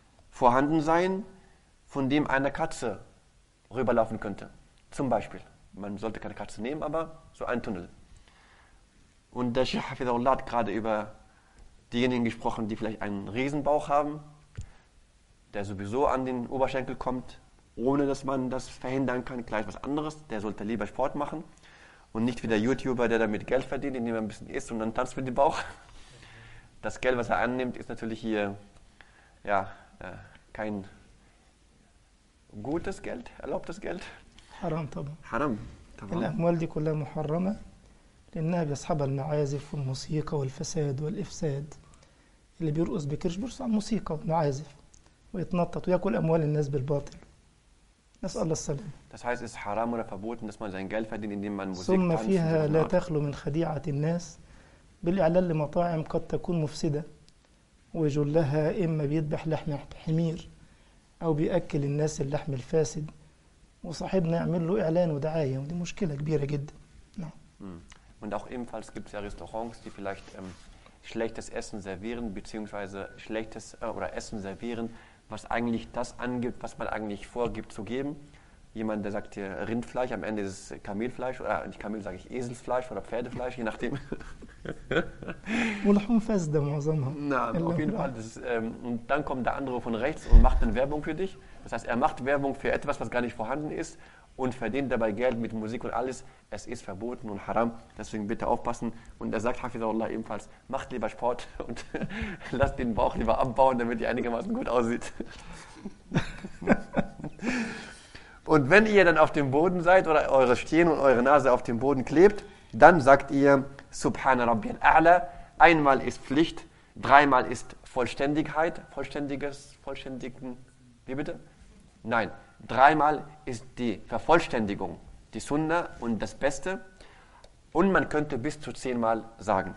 vorhanden sein, von dem eine Katze rüberlaufen könnte, zum Beispiel. man sollte keine Katze nehmen, aber so ein Tunnel. Und der Sheikh Hafidhahullah hat gerade über diejenigen gesprochen, die vielleicht einen Riesenbauch haben, der sowieso an den Oberschenkel kommt, ohne dass man das verhindern kann, gleich was anderes. Der sollte lieber Sport machen und nicht wie der YouTuber, der damit Geld verdient, indem er ein bisschen isst und dann tanzt mit dem Bauch. Das Geld, was er annimmt, ist natürlich hier ja, äh, kein gutes Geld, erlaubtes Geld. حرام طبعا. Haram. طبعا. الأموال دي كلها محرمة لأنها بيصحبها المعازف والموسيقى والفساد والإفساد. اللي بيرقص بكرش بيرقص على الموسيقى والمعازف ويتنطط ويأكل أموال الناس بالباطل. نسأل الله السلامة. Das heißt, es ist haram oder verboten, dass man sein Geld verdient, indem man Musik ثم tanzt. فيها لا تخلو من خديعة الناس بالإعلان لمطاعم قد تكون مفسدة ويجلها إما بيذبح لحم حمير أو بيأكل الناس اللحم الفاسد وصاحبنا يعمل له إعلان ودعاية ودي مشكلة كبيرة جدا. نعم. Und auch ebenfalls gibt es ja Restaurants, die vielleicht ähm, schlechtes Essen servieren, beziehungsweise schlechtes äh, oder Essen servieren, was eigentlich das angibt, was man eigentlich vorgibt zu geben. Jemand, der sagt hier Rindfleisch, am Ende ist es Kamelfleisch, oder nicht Kamel, sage ich Eselsfleisch oder Pferdefleisch, je nachdem. ولحوم فاسدة معظمها. Na, auf jeden Fall. Das ist, ähm, und dann kommt der andere von rechts und macht dann Werbung für dich. Das heißt, er macht Werbung für etwas, was gar nicht vorhanden ist und verdient dabei Geld mit Musik und alles. Es ist verboten und haram, deswegen bitte aufpassen. Und er sagt, Hafidhahullah ebenfalls, macht lieber Sport und lasst den Bauch lieber abbauen, damit ihr einigermaßen gut aussieht. Und wenn ihr dann auf dem Boden seid oder eure Stirn und eure Nase auf dem Boden klebt, dann sagt ihr Subhana Rabbiyal A'la. Einmal ist Pflicht, dreimal ist Vollständigkeit, vollständiges, vollständigen, wie bitte? Nein, dreimal ist die Vervollständigung, die Sunna und das Beste. Und man könnte bis zu zehnmal sagen.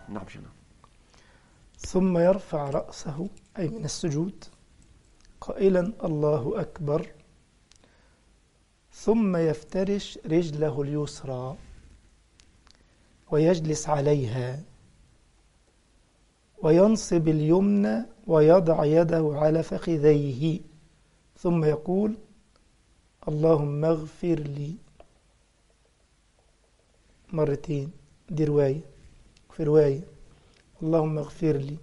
ثم يرفع رأسه أي من السجود قائلا الله أكبر ثم يفترش رجله اليسرى ويجلس عليها وينصب اليمنى ويضع يده على فخذيه ثم يقول اللهم اغفر لي مرتين. دي رواية في رواية اللهم اغفر لي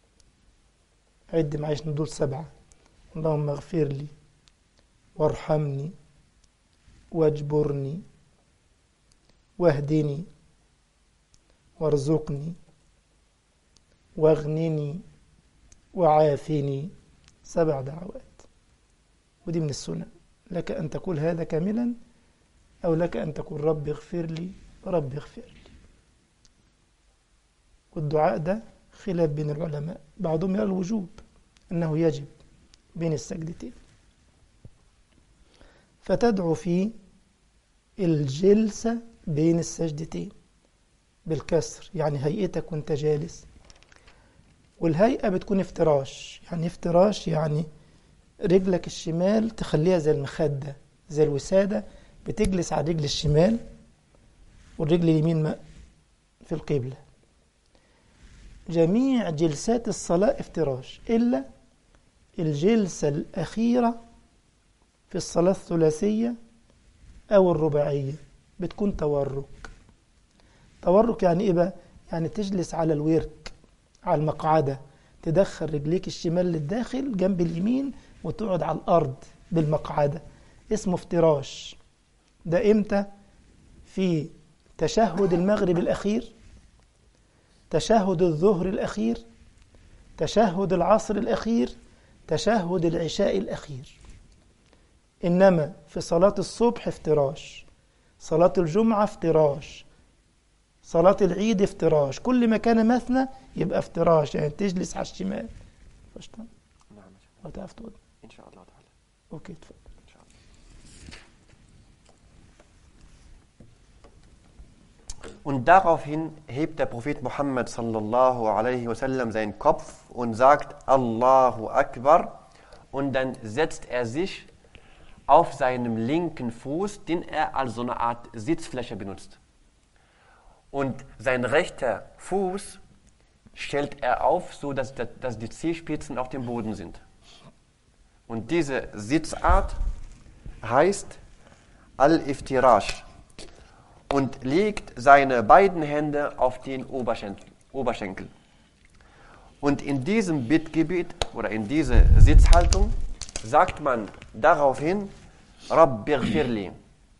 عد معيش ندول سبعة اللهم اغفر لي وارحمني واجبرني واهدني وارزقني واغنني وعافني. سبع دعوات ودي من السنة. لك أن تقول هذا كاملا أو لك أن تقول رب اغفر لي رب اغفر لي. والدعاء ده خلاف بين العلماء، بعضهم يرى الوجوب أنه يجب بين السجدتين. فتدعو في الجلسة بين السجدتين بالكسر، يعني هيئتك وانت جالس، والهيئة بتكون افتراش. يعني افتراش يعني رجلك الشمال تخليها زي المخدة زي الوسادة، بتجلس على الرجل الشمال والرجل اليمين في القبلة. جميع جلسات الصلاة افتراش إلا الجلسة الأخيرة في الصلاة الثلاثية أو الرباعية بتكون تورك. تورك يعني إيه بقى؟ يعني تجلس على الورك على المقعدة، تدخل رجليك الشمال للداخل جنب اليمين وتقعد على الأرض بالمقعدة، اسمه افتراش. ده إمتى؟ في تشهد المغرب الأخير، تشهد الظهر الأخير، تشهد العصر الأخير، تشهد العشاء الأخير. إنما في صلاة الصبح افتراش، صلاة الجمعة افتراش، صلاة العيد افتراش. كل ما كان مثنى يبقى افتراش، يعني تجلس على الشمال. فشتم؟ نعم. لو تعرف تقول إن شاء الله تعالى. أوكي تفضل. إن شاء الله. Und daraufhin hebt der Prophet Muhammad sallallahu alaihi wasallam seinen Kopf und sagt Allahu Akbar, und dann setzt er sich auf seinem linken Fuß, den er als so eine Art Sitzfläche benutzt. Und sein rechter Fuß stellt er auf, so dass, dass die Zehspitzen auf dem Boden sind. Und diese Sitzart heißt Al-Iftirash. und legt seine beiden Hände auf den Oberschenkel. Oberschenkel. Und in diesem Bittgebet oder in dieser Sitzhaltung sagt man daraufhin Rabbighfirli.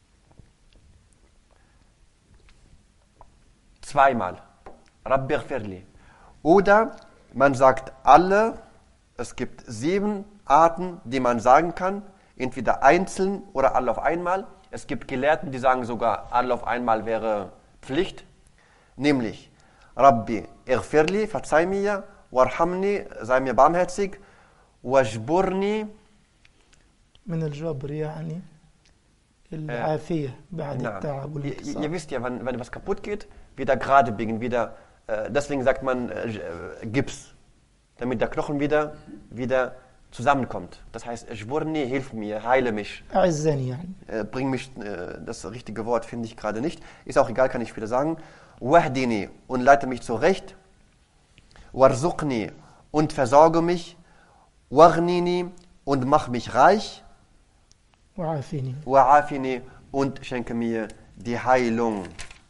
Zweimal. Rabbighfirli. Oder man sagt alle, es gibt sieben Arten, die man sagen kann, entweder einzeln oder alle auf einmal. Es gibt Gelehrten, die sagen sogar, alle auf einmal wäre Pflicht. Nämlich, Rabbi ighfirli, verzeih mir, warhamni, sei mir barmherzig, wajburni. من الجبر يعني العافية بعد التعب والانتصار. Ihr wisst ja, wenn, wenn was kaputt geht, wieder gerade biegen, wieder, äh, deswegen sagt man äh, Gips, damit der Knochen wieder, wieder zusammenkommt. Das heißt, Jburni, hilf mir, heile mich. أعزني يعني. Äh, bring mich, äh, das richtige Wort finde ich gerade nicht. Ist auch egal, kann ich wieder sagen. Wahdini, und leite mich zurecht. Warzuqni, und versorge mich. Waghnini, und mach mich reich. وعافيني. Wa'afini, und schenke mir die Heilung.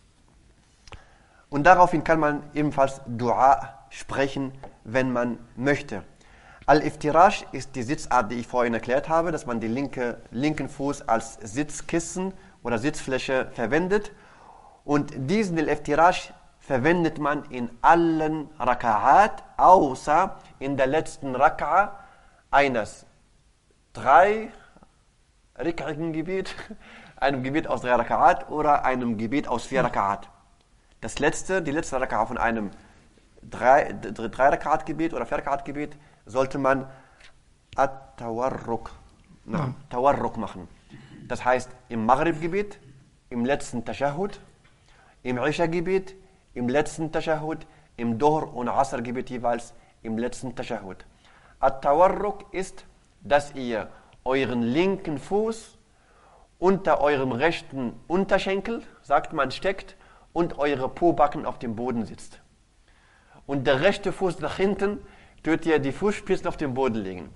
Und daraufhin kann man ebenfalls Dua sprechen, wenn man möchte. Al-Iftirash ist die Sitzart, die ich vorhin erklärt habe, dass man den linke, linken Fuß als Sitzkissen oder Sitzfläche verwendet. Und diesen Al-Iftirash verwendet man in allen Raka'at, außer in der letzten Raka'a eines drei Rik'igen Gebet, einem Gebet aus drei Raka'at oder einem Gebet aus vier Raka'at. Das letzte, die letzte Raka'a von einem drei, drei Raka'at Gebet oder vier Raka'at Gebet sollte man At-Tawarruk ja. Tawarruk machen. Das heißt im Maghrib-Gebet, im letzten Tashahhud, im Isha-Gebet, im letzten Tashahhud, im Dhuhr- und Asr-Gebet jeweils im letzten Tashahhud. At-Tawarruk ist, dass ihr euren linken Fuß unter eurem rechten Unterschenkel, sagt man, steckt und eure Pobacken auf dem Boden sitzt. Und der rechte Fuß nach hinten, tut ihr die Fußspitzen auf den Boden legen.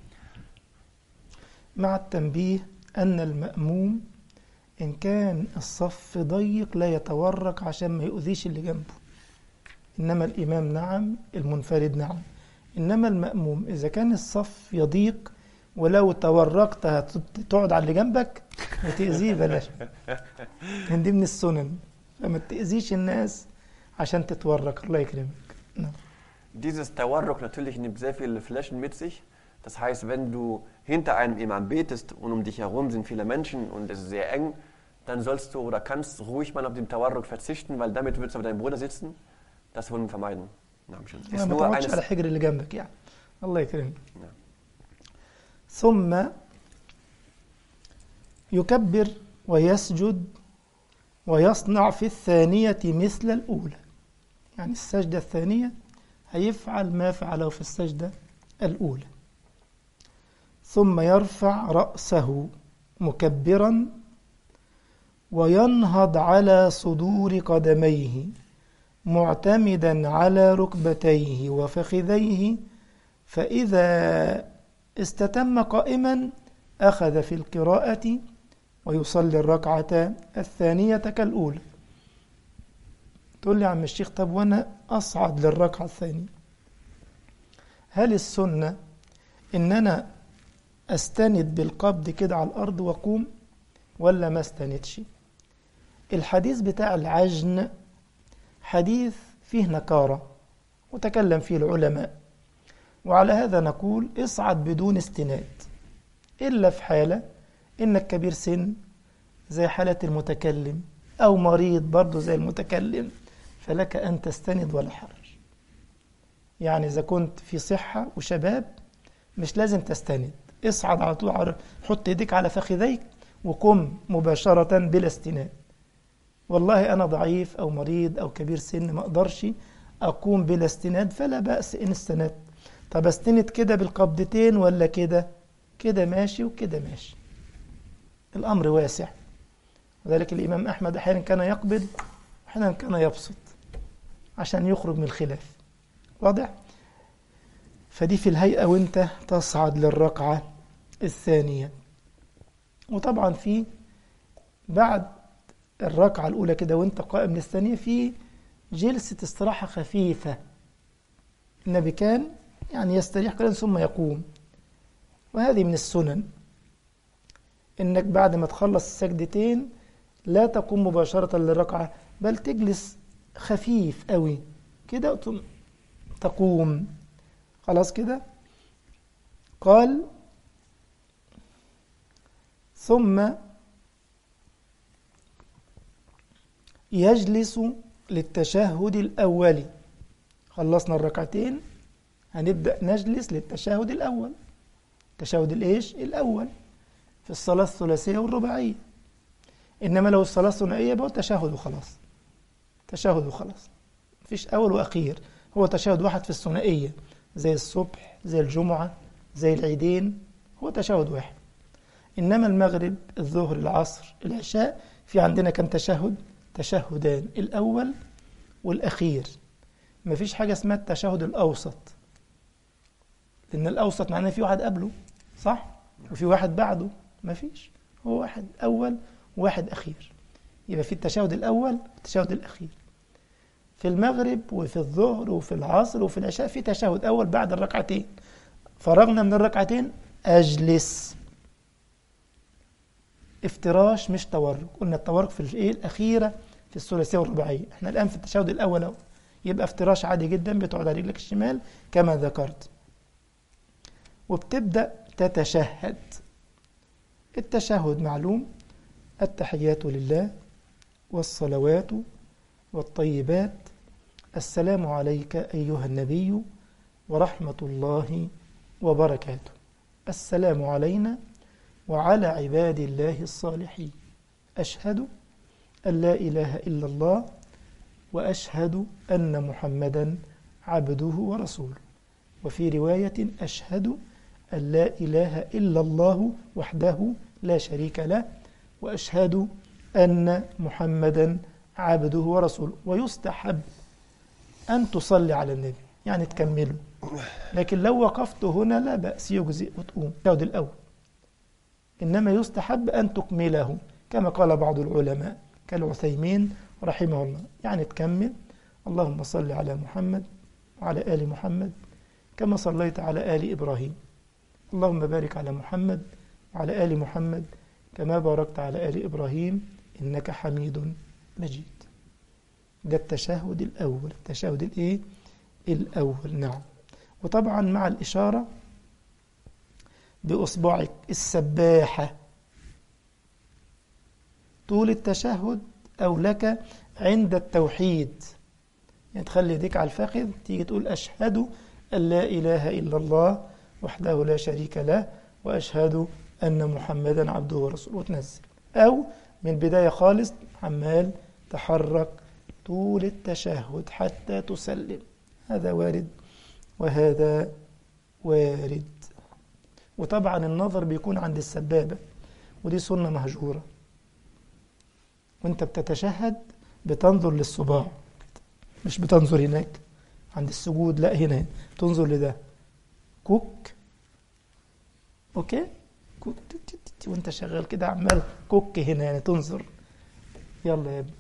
مع التنبيه أن المأموم إن كان الصف ضيق لا يتورك عشان ما يؤذيش اللي جنبه. إنما الإمام نعم، المنفرد نعم. إنما المأموم إذا كان الصف يضيق ولو تورقت هتقعد على اللي جنبك وتأذيه بلاش. دي من السنن، فما تأذيش الناس عشان تتورك. الله يكرمك. نعم. Dieses Tawarruk natürlich nimmt sehr viele Flächen mit sich. Das heißt, wenn du hinter einem Imam betest und um dich herum sind viele Menschen und es ist sehr eng, dann sollst du oder kannst ruhig mal auf den Tawarruk verzichten, weil damit würdest du auf deinem Bruder sitzen. Das wollen wir vermeiden. Ist ja, nur eines على حجر اللي جنبك يعني. الله يكرمك. ثم يكبر ويسجد ويصنع في الثانية مثل الأولى. يعني السجدة الثانية هيفعل ما فعله في السجدة الأولى. ثم يرفع رأسه مكبرا وينهض على صدور قدميه معتمدا على ركبتيه وفخذيه، فإذا استتم قائما أخذ في القراءة ويصلي الركعة الثانية كالأولى. تقول لي عم الشيخ طب وأنا أصعد للركعة الثانية، هل السنة إن أنا أستند بالقبض كده على الأرض وأقوم ولا ما استندش؟ الحديث بتاع العجن حديث فيه نكارة وتكلم فيه العلماء، وعلى هذا نقول اصعد بدون استناد، إلا في حالة إنك كبير سن زي حالة المتكلم أو مريض برضو زي المتكلم، فلك أن تستند ولا حرج. يعني إذا كنت في صحة وشباب مش لازم تستند، اصعد على طول، حط يديك على فخذيك وقم مباشرة بلا استناد. والله أنا ضعيف أو مريض أو كبير سن ما أقدرش أقوم بلا استناد، فلا بأس إن استند. طب استند كده بالقبضتين ولا كده؟ كده ماشي وكده ماشي، الأمر واسع. وذلك الإمام أحمد أحيانا كان يقبض أحيانا كان يبسط عشان يخرج من الخلاف. واضح؟ فدي في الهيئة وانت تصعد للركعة الثانية. وطبعا في بعد الركعة الأولى كده وانت قائم للثانية في جلسة استراحة خفيفة. النبي كان يعني يستريح قليلا ثم يقوم، وهذه من السنن إنك بعد ما تخلص السجدتين لا تقوم مباشرة للركعة، بل تجلس خفيف قوي كده تقوم. خلاص كده. قال ثم يجلس للتشهد الأول. خلصنا الركعتين هنبدأ نجلس للتشهد الأول. التشهد الإيش؟ الأول في الصلاة الثلاثية والرباعية. إنما لو الصلاة الثنائية يبقى التشهد وخلاص، تشهد وخلاص، مفيش أول وأخير، هو تشهد واحد في الثنائية زي الصبح زي الجمعة زي العيدين، هو تشهد واحد. إنما المغرب الظهر العصر العشاء في عندنا كم تشهد؟ تشهدان، الأول والأخير. مفيش حاجة اسمها التشهد الأوسط، لأن الأوسط معناه في واحد قبله صح؟ وفي واحد بعده، مفيش، هو واحد أول وواحد أخير. يبقى في التشهد الأول والتشهد الأخير. في المغرب وفي الظهر وفي العصر وفي العشاء في تشهد أول بعد الركعتين. فرغنا من الركعتين أجلس. افتراش مش تورك. قلنا التورك في الايه الأخيرة في الثلاثية والرباعية، احنا الآن في التشهد الأول أهو. يبقى افتراش عادي جدا، بتقعد على رجلك الشمال كما ذكرت، وبتبدأ تتشهد. التشهد معلوم: التحيات لله والصلوات والطيبات، السلام عليك أيها النبي ورحمة الله وبركاته، السلام علينا وعلى عباد الله الصالحين، أشهد أن لا إله إلا الله وأشهد أن محمدا عبده ورسوله. وفي رواية أشهد أن لا إله إلا الله وحده لا شريك له وأشهد أن محمدا عبده ورسوله. ويستحب أن تصلي على النبي، يعني تكمله، لكن لو وقفت هنا لا بأس، يجزئ وتقوم التشهد الأول. إنما يستحب أن تكمله كما قال بعض العلماء كالعثيمين رحمه الله، يعني تكمل اللهم صل على محمد وعلى آل محمد كما صليت على آل إبراهيم، اللهم بارك على محمد وعلى آل محمد كما باركت على آل إبراهيم إنك حميد مجيد. ده التشهد الأول، التشهد الإيه؟ الأول. نعم. وطبعا مع الإشارة بأصبعك السباحة طول التشهد أو لك عند التوحيد، يعني تخلي يديك على الفخذ، تيجي تقول أشهد أن لا إله إلا الله وحده لا شريك له وأشهد أن محمدا عبده ورسوله، وتنزل. أو من بداية خالص عمال تحرك طول التشهد حتى تسلم. هذا وارد وهذا وارد. وطبعا النظر بيكون عند السبابة، ودي سنة مهجورة. وانت بتتشهد بتنظر للصباع، مش بتنظر هناك عند السجود، لا هنا تنظر لده كوك. اوكي كوك، وانت شغال كده عمال كوك هنا، يعني تنظر. يلا يا ابني.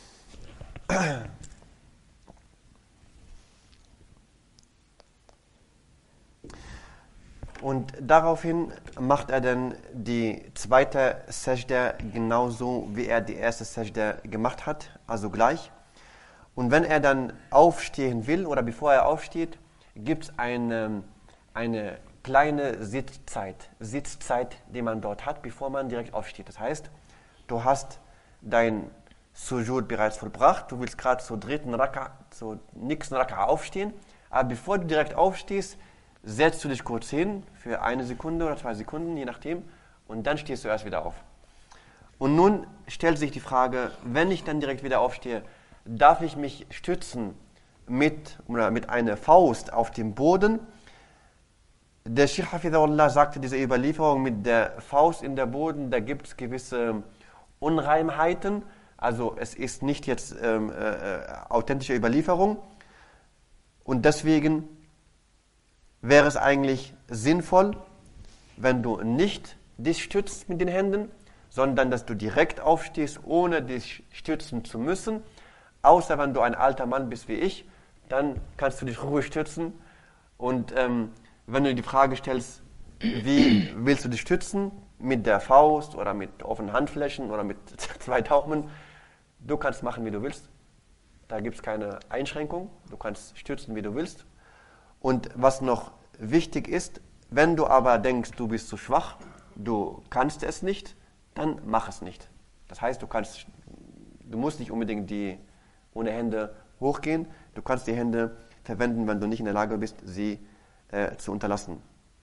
Und daraufhin macht er dann die zweite Sajda genauso, wie er die erste Sajda gemacht hat, also gleich. Und wenn er dann aufstehen will oder bevor er aufsteht, gibt es eine, eine kleine Sitzzeit, Sitzzeit, die man dort hat, bevor man direkt aufsteht. Das heißt, du hast dein Sujud bereits vollbracht, du willst gerade zur dritten Raka, zur nächsten Raka aufstehen, aber bevor du direkt aufstehst, setzt du dich kurz hin für eine Sekunde oder zwei Sekunden, je nachdem, und dann stehst du erst wieder auf. Und nun stellt sich die Frage, wenn ich dann direkt wieder aufstehe, darf ich mich stützen mit, oder mit einer Faust auf dem Boden? Der Sheikh Hafidhahullah sagte, diese Überlieferung mit der Faust in der Boden, da gibt es gewisse Unreimheiten, also es ist nicht jetzt ähm, äh, authentische Überlieferung, und deswegen wäre es eigentlich sinnvoll, wenn du nicht dich stützt mit den Händen, sondern dass du direkt aufstehst, ohne dich stützen zu müssen. Außer wenn du ein alter Mann bist wie ich, dann kannst du dich ruhig stützen. Und ähm, wenn du die Frage stellst, wie willst du dich stützen? Mit der Faust oder mit offenen Handflächen oder mit zwei Daumen? Du kannst machen, wie du willst. Da gibt es keine Einschränkung. Du kannst stützen, wie du willst. Und was noch wichtig ist, wenn du aber denkst, du bist zu schwach, du kannst es nicht, dann mach es nicht. Das heißt, du kannst, du musst nicht unbedingt die ohne Hände hochgehen. Du kannst die Hände verwenden, wenn du nicht in der Lage bist, sie äh, zu unterlassen.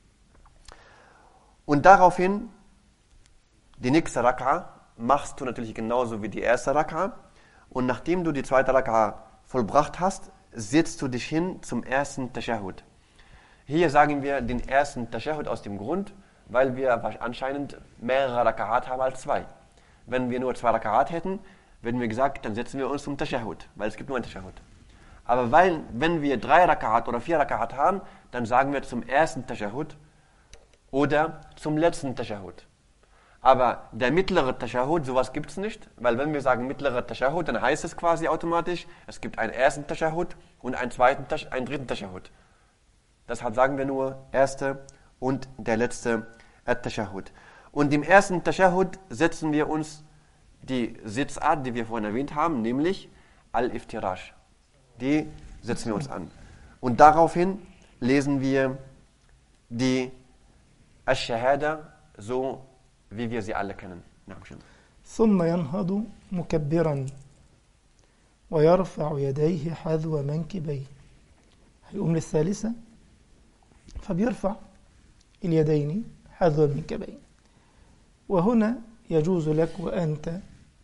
Und daraufhin, die nächste Raka'a machst du natürlich genauso wie die erste Raka'a. Und nachdem du die zweite Raka'a vollbracht hast, setzt du dich hin zum ersten Tashahhud. Hier sagen wir den ersten Tashahhud aus dem Grund, weil wir anscheinend mehrere Raka'at haben als zwei. Wenn wir nur zwei Raka'at hätten, würden wir gesagt, dann setzen wir uns zum Tashahhud, weil es gibt nur ein Tashahhud. Aber weil, wenn wir drei Raka'at oder vier Raka'at haben, dann sagen wir zum ersten Tashahhud oder zum letzten Tashahhud. Aber der mittlere Tashahhud, sowas gibt es nicht, weil wenn wir sagen mittlerer Tashahhud, dann heißt es quasi automatisch, es gibt einen ersten Tashahhud und einen zweiten, einen dritten Tashahhud. Deshalb sagen wir nur erste und der letzte At-Tashahhud. Und im ersten Tashahhud setzen wir uns die Sitzart, die wir vorhin erwähnt haben, nämlich Al-Iftirash. Die setzen wir uns an. Und daraufhin lesen wir die Ash-Shahada, so wie wir sie alle kennen. ثم ينهض مكبرا ويرفع يديه حذو منكبيه. هيقوم للثالثة فبيرفع اليدين حذو المنكبين. وهنا يجوز لك وأنت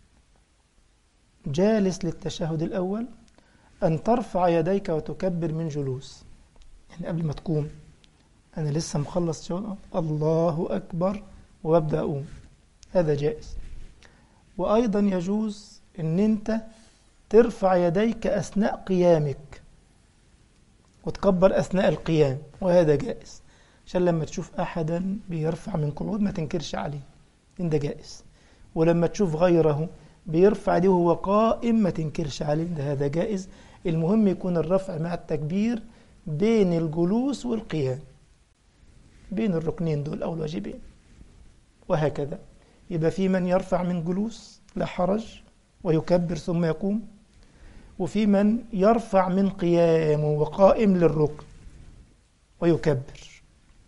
جالس للتشهد الأول أن ترفع يديك وتكبر من جلوس. يعني قبل ما تقوم أنا لسه مخلص شغل الله أكبر وابدأ أقوم، هذا جائز. وأيضا يجوز أن أنت ترفع يديك أثناء قيامك وتكبر أثناء القيام، وهذا جائز، عشان لما تشوف أحدا بيرفع من قعود ما تنكرش عليه، إن ده جائز. ولما تشوف غيره بيرفع دي وهو قائم ما تنكرش عليه، ده هذا جائز. المهم يكون الرفع مع التكبير بين الجلوس والقيام، بين الركنين دول أو الواجبين، وهكذا. يبقى في من يرفع من جلوس لا حرج ويكبر ثم يقوم، وفي من يرفع من قيام وقائم للركن ويكبر.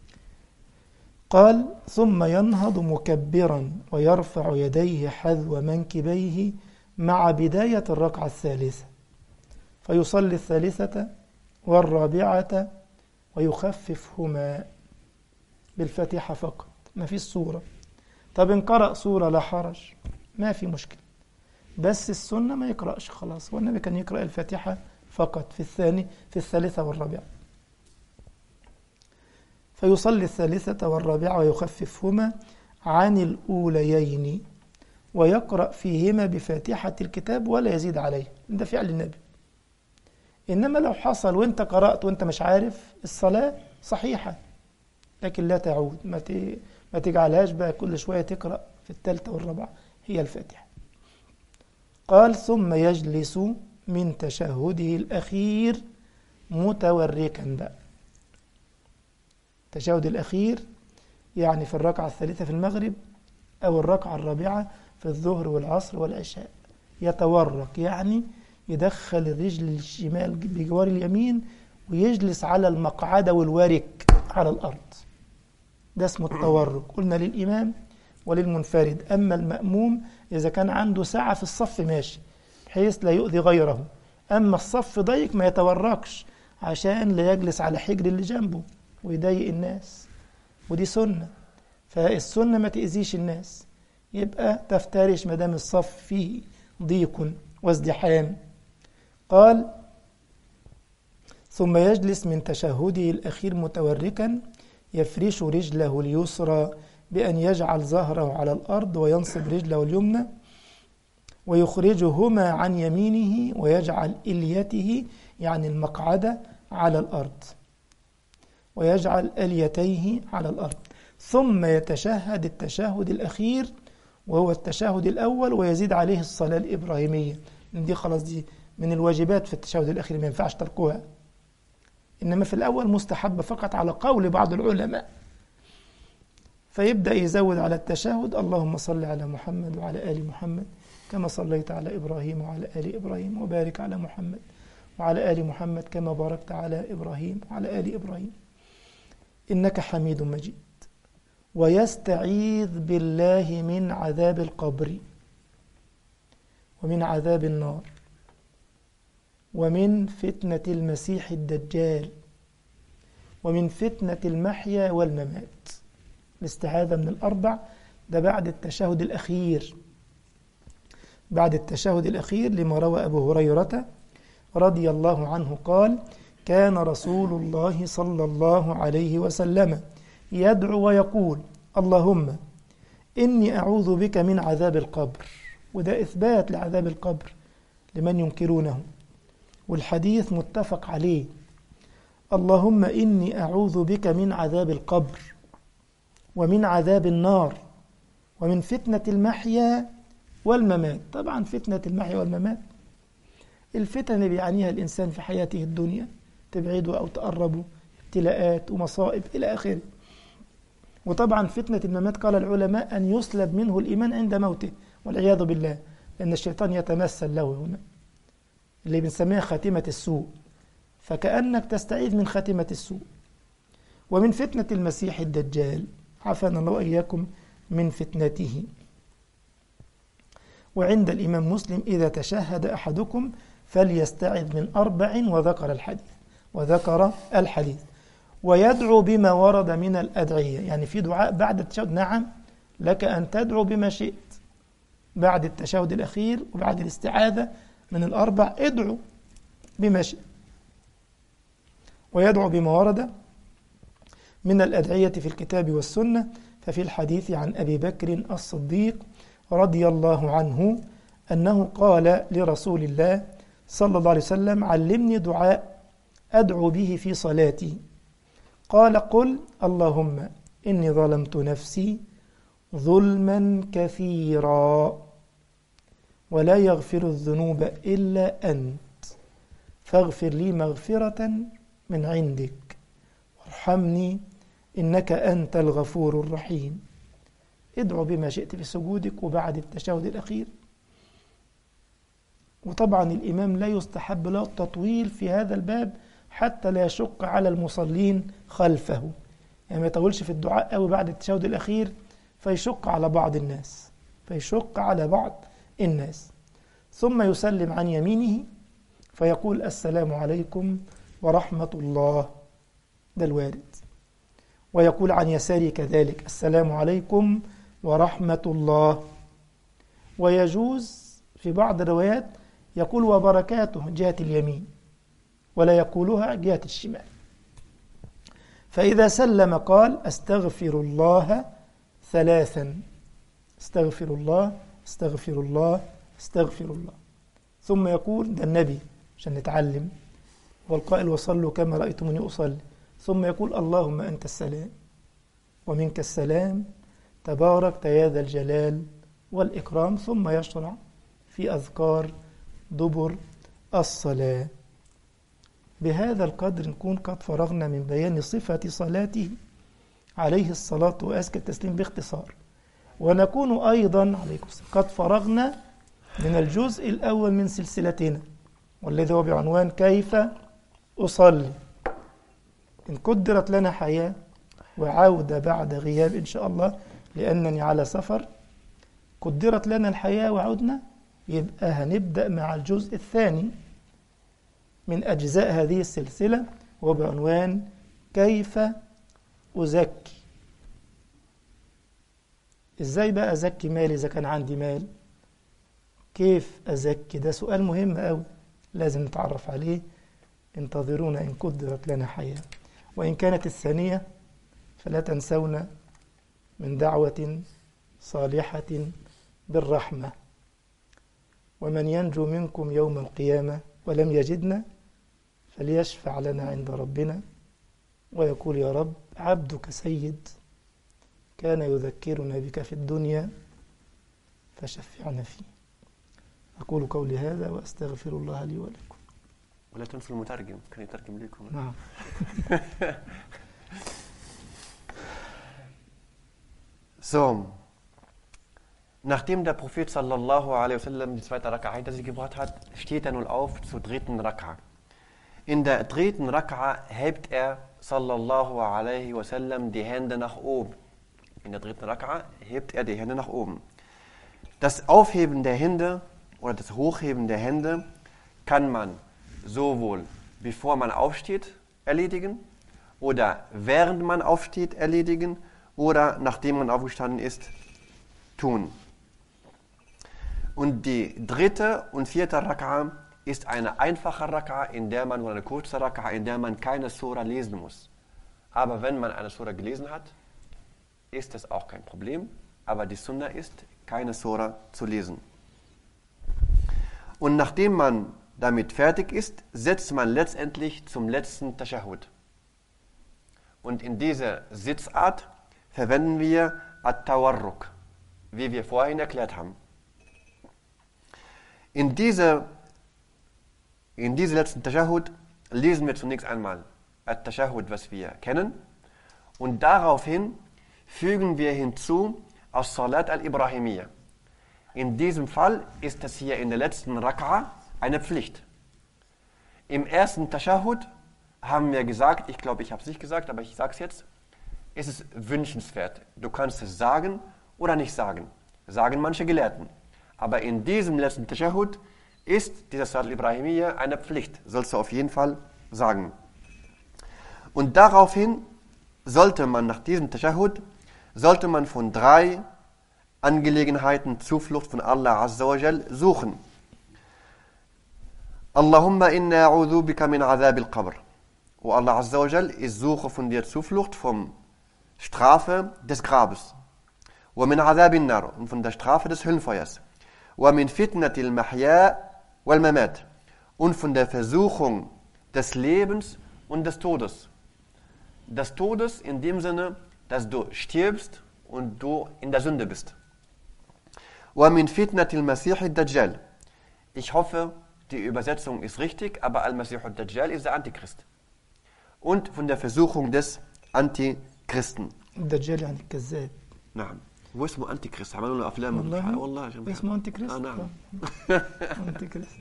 قال ثم ينهض مكبرا ويرفع يديه حذو منكبيه مع بداية الركعة الثالثة، فيصلي الثالثة والرابعة ويخففهما بالفاتحة فقط، ما في السورة. طب إن قرأ سورة لا حرج، ما في مشكلة، بس السنة ما يقرأش خلاص، والنبي كان يقرأ الفاتحة فقط في الثاني في الثالثة والرابعة. فيصلي الثالثة والرابعة ويخففهما عن الأوليين ويقرأ فيهما بفاتحة الكتاب ولا يزيد عليه، ده فعل النبي. إنما لو حصل وانت قرأت وانت مش عارف، الصلاة صحيحة لكن لا تعود، ما ما تجعلهاش بقى كل شوية تقرأ في الثالثة والرابعة هي الفاتحة. قال ثم يجلس من تشهده الأخير متوركا بقى. التشهد الأخير يعني في الركعة الثالثة في المغرب أو الركعة الرابعة في الظهر والعصر والعشاء، يتورك يعني يدخل الرجل الشمال بجوار اليمين ويجلس على المقعدة والورك على الأرض، ده اسمه التورك. قلنا للإمام وللمنفرد. أما المأموم إذا كان عنده سعة في الصف ماشي بحيث لا يؤذي غيره، أما الصف ضيق ما يتوركش عشان لا يجلس على حجر اللي جنبه ويضايق الناس، ودي سنة، فالسنة ما تأذيش الناس، يبقى تفترش مدام الصف فيه ضيق وازدحام. قال ثم يجلس من تشهده الأخير متوركا يفرش رجله اليسرى بأن يجعل ظهره على الأرض وينصب رجله اليمنى ويخرجهما عن يمينه ويجعل إليته يعني المقعدة على الأرض ويجعل أليتيه على الأرض، ثم يتشهد التشهد الأخير وهو التشهد الأول، ويزيد عليه الصلاة الإبراهيمية، دي خلاص دي من الواجبات في التشهد الأخير ما ينفعش تركوها، إنما في الأول مستحب فقط على قول بعض العلماء. فيبدأ يزود على التشهد اللهم صل على محمد وعلى آل محمد كما صليت على إبراهيم وعلى آل إبراهيم، وبارك على محمد وعلى آل محمد كما باركت على إبراهيم وعلى آل إبراهيم إنك حميد مجيد. ويستعيذ بالله من عذاب القبر ومن عذاب النار ومن فتنة المسيح الدجال ومن فتنة المحيا والممات. الاستعاذة من الأربع ده بعد التشهد الأخير، بعد التشهد الأخير، لما روى أبو هريرة رضي الله عنه قال كان رسول الله صلى الله عليه وسلم يدعو ويقول اللهم إني أعوذ بك من عذاب القبر، وده إثبات لعذاب القبر لمن ينكرونه، والحديث متفق عليه. اللهم إني أعوذ بك من عذاب القبر ومن عذاب النار ومن فتنة المحيا والممات. طبعا فتنة المحيا والممات الفتن اللي بيعانيها الإنسان في حياته الدنيا، تبعده أو تقربه، ابتلاءات ومصائب إلى آخره. وطبعا فتنة الممات قال العلماء أن يسلب منه الإيمان عند موته والعياذ بالله، لأن الشيطان يتمثل له هنا، اللي بنسميها خاتمة السوء، فكأنك تستعيذ من خاتمة السوء. ومن فتنة المسيح الدجال، عافانا الله وإياكم من فتنته. وعند الإمام مسلم إذا تشهد أحدكم فليستعذ من أربع، وذكر الحديث وذكر الحديث ويدعو بما ورد من الأدعية. يعني في دعاء بعد التشهد، نعم لك أن تدعو بما شئت بعد التشهد الأخير وبعد الاستعاذة من الأربع، ادعو بما شئت. ويدعو بما ورد من الأدعية في الكتاب والسنة. ففي الحديث عن أبي بكر الصديق رضي الله عنه أنه قال لرسول الله صلى الله عليه وسلم علمني دعاء أدعو به في صلاتي. قال قل اللهم إني ظلمت نفسي ظلما كثيرا ولا يغفر الذنوب إلا أنت فاغفر لي مغفرة من عندك وارحمني إنك أنت الغفور الرحيم. ادعو بما شئت في سجودك وبعد التشهد الأخير. وطبعا الإمام لا يستحب له التطويل في هذا الباب حتى لا يشق على المصلين خلفه، يعني ما يطولش في الدعاء قوي بعد التشهد الأخير فيشق على بعض الناس فيشق على بعض الناس ثم يسلم عن يمينه فيقول السلام عليكم ورحمة الله، ده الوارد. ويقول عن يساره كذلك السلام عليكم ورحمة الله. ويجوز في بعض الروايات يقول وبركاته جهة اليمين ولا يقولها جهة الشمال. فإذا سلم قال استغفر الله ثلاثا، استغفر الله استغفر الله استغفر الله، ثم يقول ده النبي عشان نتعلم والقائل وصلوا كما رأيتموني أصلي، ثم يقول اللهم أنت السلام ومنك السلام تبارك يا ذا الجلال والإكرام، ثم يشرع في أذكار دبر الصلاة. بهذا القدر نكون قد فرغنا من بيان صفة صلاته عليه الصلاة وأزكى التسليم باختصار، ونكون أيضا عليكم قد فرغنا من الجزء الأول من سلسلتنا والذي هو بعنوان كيف أصلي. إن قدرت لنا حياة وعودة بعد غياب إن شاء الله لأنني على سفر، قدرت لنا الحياة وعودنا، يبقى هنبدأ مع الجزء الثاني من أجزاء هذه السلسلة وهو بعنوان كيف أزكي. إزاي بقى أزكي مالي إذا كان عندي مال؟ كيف أزكي؟ ده سؤال مهم أوي لازم نتعرف عليه. انتظرونا إن قدرت لنا حياة. وإن كانت الثانية فلا تنسونا من دعوة صالحة بالرحمة. ومن ينجو منكم يوم القيامة ولم يجدنا فليشفع لنا عند ربنا ويقول يا رب عبدك سيد كان يذكرنا بك في الدنيا فشفعنا فيه. أقول قولي هذا وأستغفر الله لي ولكم. ولا تنسوا المترجم، كان يترجم لكم. نعم. So, nachdem der Prophet sallallahu alaihi wasallam die zweite Raka'a hinter sich gebracht hat, steht er nun auf zur dritten Raka'a. In der dritten Raka'a hebt er sallallahu alaihi wasallam die Hände nach oben. In der dritten Raka'a hebt er die Hände nach oben. Das Aufheben der Hände oder das Hochheben der Hände kann man sowohl bevor man aufsteht erledigen oder während man aufsteht erledigen oder nachdem man aufgestanden ist tun. Und die dritte und vierte Raka'a ist eine einfache Raka'a, in der man, oder eine kurze Raka'a, in der man keine Sura lesen muss. Aber wenn man eine Sura gelesen hat, ist das auch kein Problem. Aber die Sunna ist, keine Sura zu lesen. Und nachdem man damit fertig ist, setzt man letztendlich zum letzten Tashahhud. Und in dieser Sitzart verwenden wir At-Tawarruk, wie wir vorhin erklärt haben. In dieser In diesem letzten Tashahhud lesen wir zunächst einmal At-Tashahhud, was wir kennen, und daraufhin fügen wir hinzu As-Salat al-Ibrahimiyya. In diesem Fall ist das hier in der letzten Raka'a eine Pflicht. Im ersten Tashahhud haben wir gesagt, ich glaube, ich habe es nicht gesagt, aber ich sage es jetzt, ist es wünschenswert. Du kannst es sagen oder nicht sagen. Sagen manche Gelehrten. Aber in diesem letzten Tashahhud ist dieser Salat al-Ibrahimiyya eine Pflicht, sollst du auf jeden Fall sagen. Und daraufhin sollte man nach diesem Tashahhud, sollte man von drei Angelegenheiten Zuflucht von Allah Azza wa Jal suchen. Allahumma inna a'udhu bika min azab al-qabr. O Allah Azza wa Jal, ich suche von dir Zuflucht vom Strafe des Grabes. Wa min azab an-nar, und von der Strafe des Höllenfeuers. Wa min fitnati al-mahya wal-mamat, und von der Versuchung des Lebens und des Todes. Des Todes in dem Sinne, dass du stirbst und du in der Sünde bist. Wa min fitnati al-masih ad-dajjal. Ich hoffe, die Übersetzung ist richtig, aber al-masih ad-dajjal ist der Antichrist. Und von der Versuchung des Antichristen. الدجال يعني الكذاب. نعم. هو اسمه أنتيكريست، عملوا له أفلام. والله والله يا جماعة. اسمه أنتيكريست. آه نعم. أنتيكريست.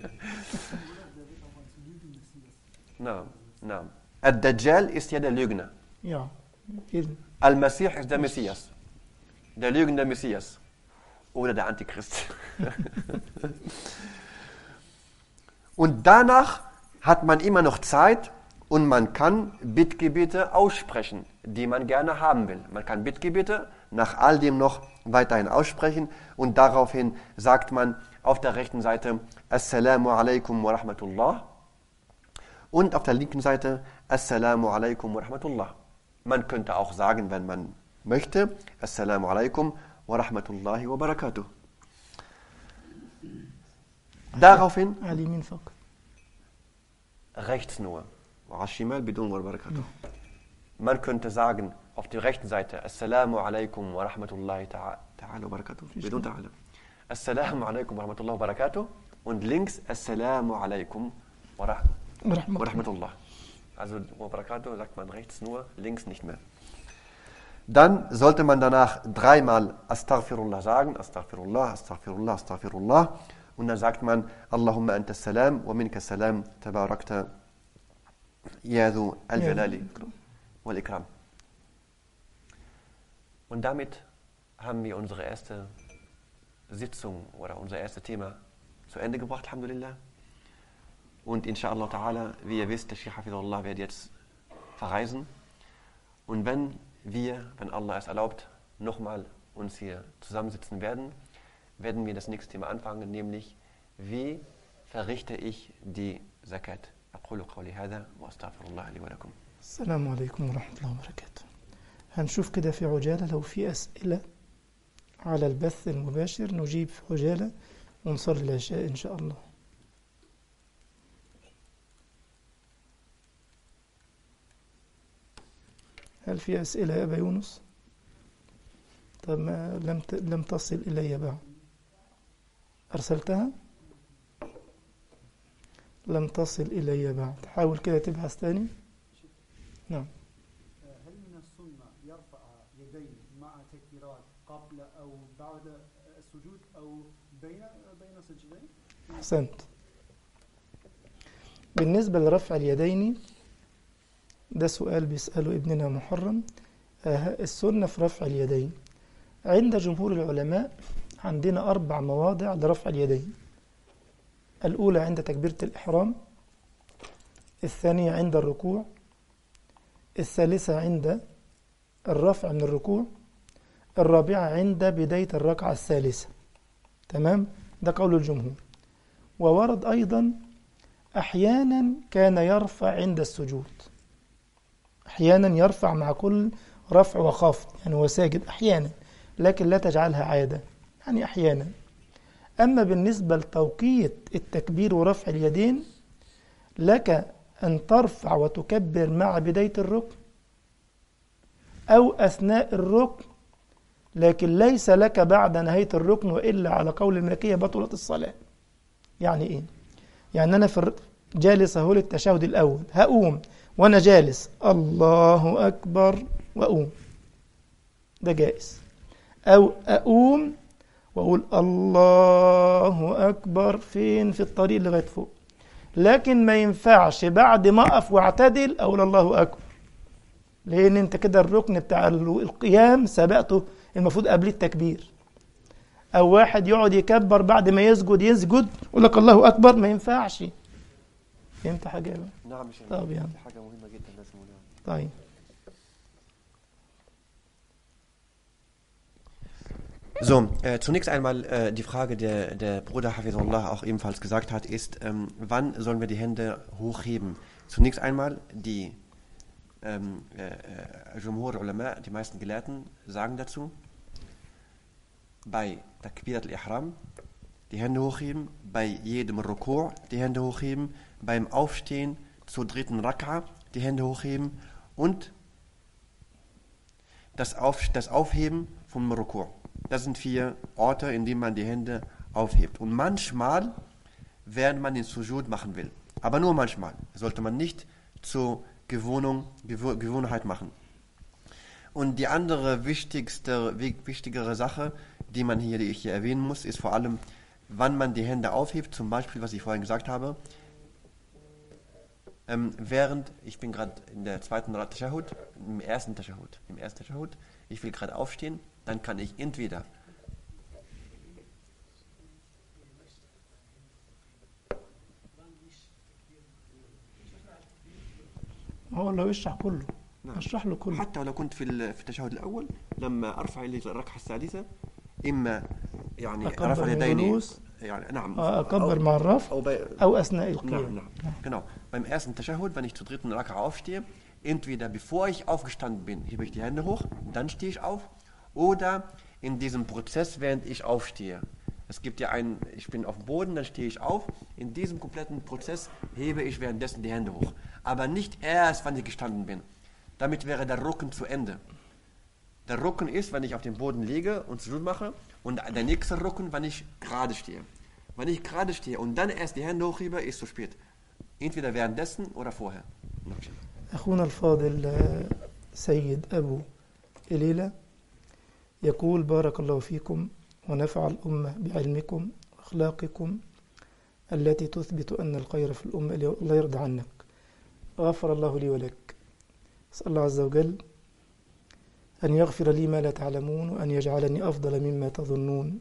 نعم نعم. الدجال ist ja der Lügner. Ja. Jeden. Al-Masih ist der Messias. Der lügende Messias. Oder der Antichrist. Und danach hat man immer noch Zeit und man kann Bittgebete aussprechen, die man gerne haben will. Man kann Bittgebete nach all dem noch weiterhin aussprechen und daraufhin sagt man auf der rechten Seite Assalamu alaikum wa rahmatullah und auf der linken Seite Assalamu alaikum wa rahmatullah. Man könnte auch sagen, wenn man möchte, Assalamu alaikum wa rahmatullahi wa barakatuh. Daraufhin على اليمين فقط. rechts nur. Man könnte sagen, auf der rechten Seite, Assalamu alaikum wa rahmatullahi ta'ala wa barakatuh. Bidun ta'ala. Assalamu alaikum wa rahmatullahi wa barakatuh. Und links, Assalamu alaikum wa rahmatullah. Also, wa barakatuh sagt man rechts nur, links nicht mehr. Dann sollte man danach dreimal Astaghfirullah sagen. Astaghfirullah, Astaghfirullah, Astaghfirullah. Und dann sagt man, Allahumma anta salam wa minka salam tabarakta ya dhu al-jalali wal-ikram. Und damit haben wir unsere erste Sitzung oder unser erstes Thema zu Ende gebracht, alhamdulillah. Und inshallah ta'ala, wie ihr wisst, der Sheikh Hafidullah wird jetzt verreisen. Und wenn wir, wenn Allah es erlaubt, nochmal uns hier zusammensitzen werden, werden wir das nächste Thema anfangen, nämlich wie verrichte ich die Zakat. أقول قولي هذا وأستغفر الله لي ولكم. السلام عليكم ورحمة الله وبركاته. هنشوف كده في عجالة لو في أسئلة على البث المباشر نجيب في عجالة ونصلي العشاء إن شاء الله. هل في أسئلة يا أبا يونس؟ طب ما لم لم تصل إلي بعد. أرسلتها؟ لم تصل إلي بعد. حاول كده تبحث تاني. نعم. هل من السنة يرفع يديه مع تكبيرات قبل أو بعد السجود أو بين بين سجدين؟ أحسنت. بالنسبة لرفع اليدين ده سؤال بيسأله ابننا محرم. السنة في رفع اليدين عند جمهور العلماء عندنا أربع مواضع لرفع اليدين. الأولى عند تكبيرة الإحرام، الثانية عند الركوع، الثالثة عند الرفع من الركوع، الرابعة عند بداية الركعة الثالثة. تمام؟ ده قول الجمهور. وورد أيضا أحيانا كان يرفع عند السجود، أحيانا يرفع مع كل رفع وخفض، يعني هو ساجد أحيانا، لكن لا تجعلها عادة، يعني أحيانا. أما بالنسبة لتوقيت التكبير ورفع اليدين لك أن ترفع وتكبر مع بداية الركن أو أثناء الركن، لكن ليس لك بعد نهاية الركن، وإلا على قول المالكية بطلت الصلاة. يعني إيه؟ يعني أنا في جالس أهو للتشهد الأول، هقوم وأنا جالس الله أكبر وأقوم، ده جائز. أو أقوم وأقول الله أكبر فين؟ في الطريق لغاية فوق. لكن ما ينفعش بعد ما أقف واعتدل أقول الله أكبر، لأن أنت كده الركن بتاع القيام سبقته، المفروض قبل التكبير. أو واحد يقعد يكبر بعد ما يسجد يسجد يقول لك الله أكبر، ما ينفعش. فهمت حاجة بقى؟ نعم. مش طب يعني حاجة مهمة جدا لازم نقولها. طيب. So, äh, zunächst einmal äh, die Frage, der, der Bruder Hafizullah auch ebenfalls gesagt hat, ist, ähm, wann sollen wir die Hände hochheben? Zunächst einmal die ähm, äh, Jumhur Ulama, die meisten Gelehrten, sagen dazu, bei Takbirat al-Ihram die Hände hochheben, bei jedem Ruku' die Hände hochheben, beim Aufstehen zur dritten Rak'a die Hände hochheben und das, Auf, das Aufheben vom Ruku'. Das sind vier Orte, in denen man die Hände aufhebt. Und manchmal, während man den Sujud machen will, aber nur manchmal, sollte man nicht zur Gewohnung, Gew- Gewohnheit machen. Und die andere wichtigste, wichtigere Sache, die man hier, die ich hier erwähnen muss, ist vor allem, wann man die Hände aufhebt. Zum Beispiel, was ich vorhin gesagt habe, ähm, während, ich bin gerade in der zweiten Tashahhud, im ersten Tashahhud, im ersten Tashahhud, ich will gerade aufstehen, dann kann ich entweder هو لو يشرح كله اشرح له كله. حتى لو كنت في في التشهد الأول لما أرفع إلى الركعة السادسة، إما يعني رفع اليدين يعني نعم أكبر مع الرفع أو, أو أثناء القيام. نعم نعم genau. Beim ersten Tashahhud, wenn ich zur dritten Raka'a aufstehe, entweder bevor ich aufgestanden bin, hebe ich die Hände hoch, dann stehe ich auf, oder in diesem Prozess, während ich aufstehe. Es gibt ja einen, ich bin auf dem Boden, dann stehe ich auf. In diesem kompletten Prozess hebe ich währenddessen die Hände hoch. Aber nicht erst, wenn ich gestanden bin. Damit wäre der Rücken zu Ende. Der Rücken ist, wenn ich auf dem Boden liege und Sujud mache, und der nächste Rücken, wenn ich gerade stehe. Wenn ich gerade stehe und dann erst die Hände hochhebe, ist zu spät. Entweder währenddessen oder vorher. أخونا الفاضل سيد أبو إليلة يقول: بارك الله فيكم ونفع الأمة بعلمكم وأخلاقكم التي تثبت أن الخير في الأمة. الله يرضى عنك، غفر الله لي ولك. أسأل الله عز وجل أن يغفر لي ما لا تعلمون، وأن يجعلني أفضل مما تظنون.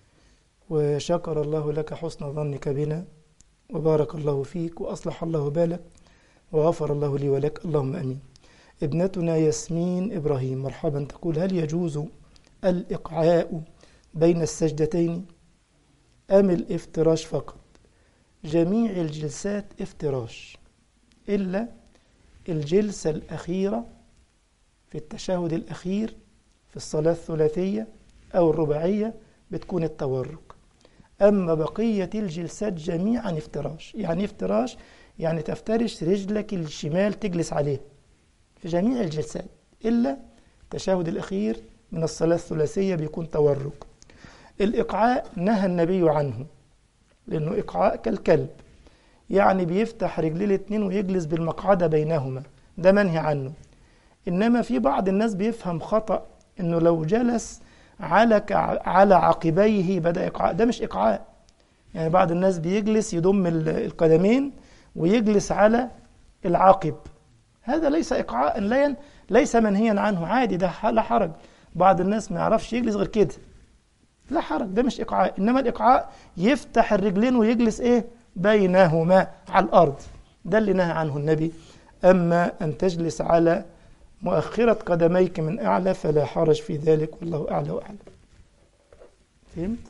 وشكر الله لك حسن ظنك بنا، وبارك الله فيك، وأصلح الله بالك، وغفر الله لي ولك، اللهم أمين. ابنتنا ياسمين إبراهيم مرحبا، تقول: هل يجوز الإقعاء بين السجدتين أم الافتراش فقط؟ جميع الجلسات افتراش إلا الجلسة الأخيرة في التشهد الأخير في الصلاة الثلاثية أو الرباعية بتكون التورك. أما بقية الجلسات جميعا افتراش. يعني افتراش يعني تفترش رجلك الشمال تجلس عليه في جميع الجلسات، إلا التشهد الأخير من الصلاة الثلاثية بيكون تورك. الإقعاء نهى النبي عنه، لأنه إقعاء كالكلب، يعني بيفتح رجليه الاتنين ويجلس بالمقعدة بينهما، ده منهي عنه. إنما في بعض الناس بيفهم خطأ إنه لو جلس على على عقبيه بدأ إقعاء، ده مش إقعاء. يعني بعض الناس بيجلس يضم القدمين ويجلس على العقب، هذا ليس إقعاء، لا ليس منهيا عنه، عادي، ده لا حرج. بعض الناس ما يعرفش يجلس غير كده، لا حرج، ده مش إقعاء. إنما الإقعاء يفتح الرجلين ويجلس إيه بينهما على الأرض، ده اللي نهى عنه النبي. أما أن تجلس على مؤخرة قدميك من أعلى فلا حرج في ذلك، والله أعلى وأعلم. فهمت؟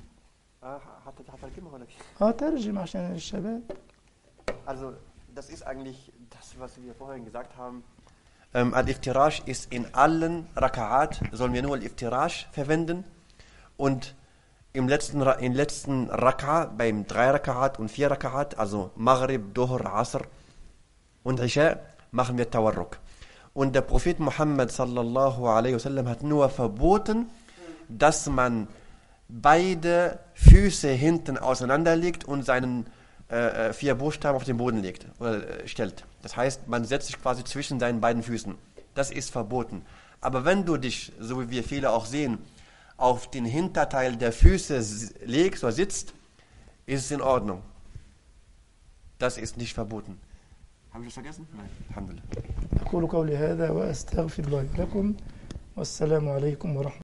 اه ترجم عشان الشباب. Also, das ist eigentlich das, was wir vorhin gesagt haben. Ähm, Al-Iftirash ist in allen Raka'at, sollen wir nur Al-Iftirash verwenden. Und im letzten, im letzten Raka'a, beim drei Raka'at und vier Raka'at, also Maghrib, Dhuhr, Asr und Isha, machen wir Tawarruk. Und der Prophet Muhammad sallallahu alaihi wasallam hat nur verboten, dass man beide Füße hinten auseinanderlegt und seinen äh, vier Buchstaben auf den Boden legt oder äh, stellt. Das heißt, man setzt sich quasi zwischen seinen beiden Füßen. Das ist verboten. Aber wenn du dich, so wie wir viele auch sehen, auf den Hinterteil der Füße legst oder sitzt, ist es in Ordnung. Das ist nicht verboten. Habe ich das vergessen? Nein. Alhamdulillah. أقول قولي هذا وأستغفر الله لكم والسلام عليكم ورحمة الله.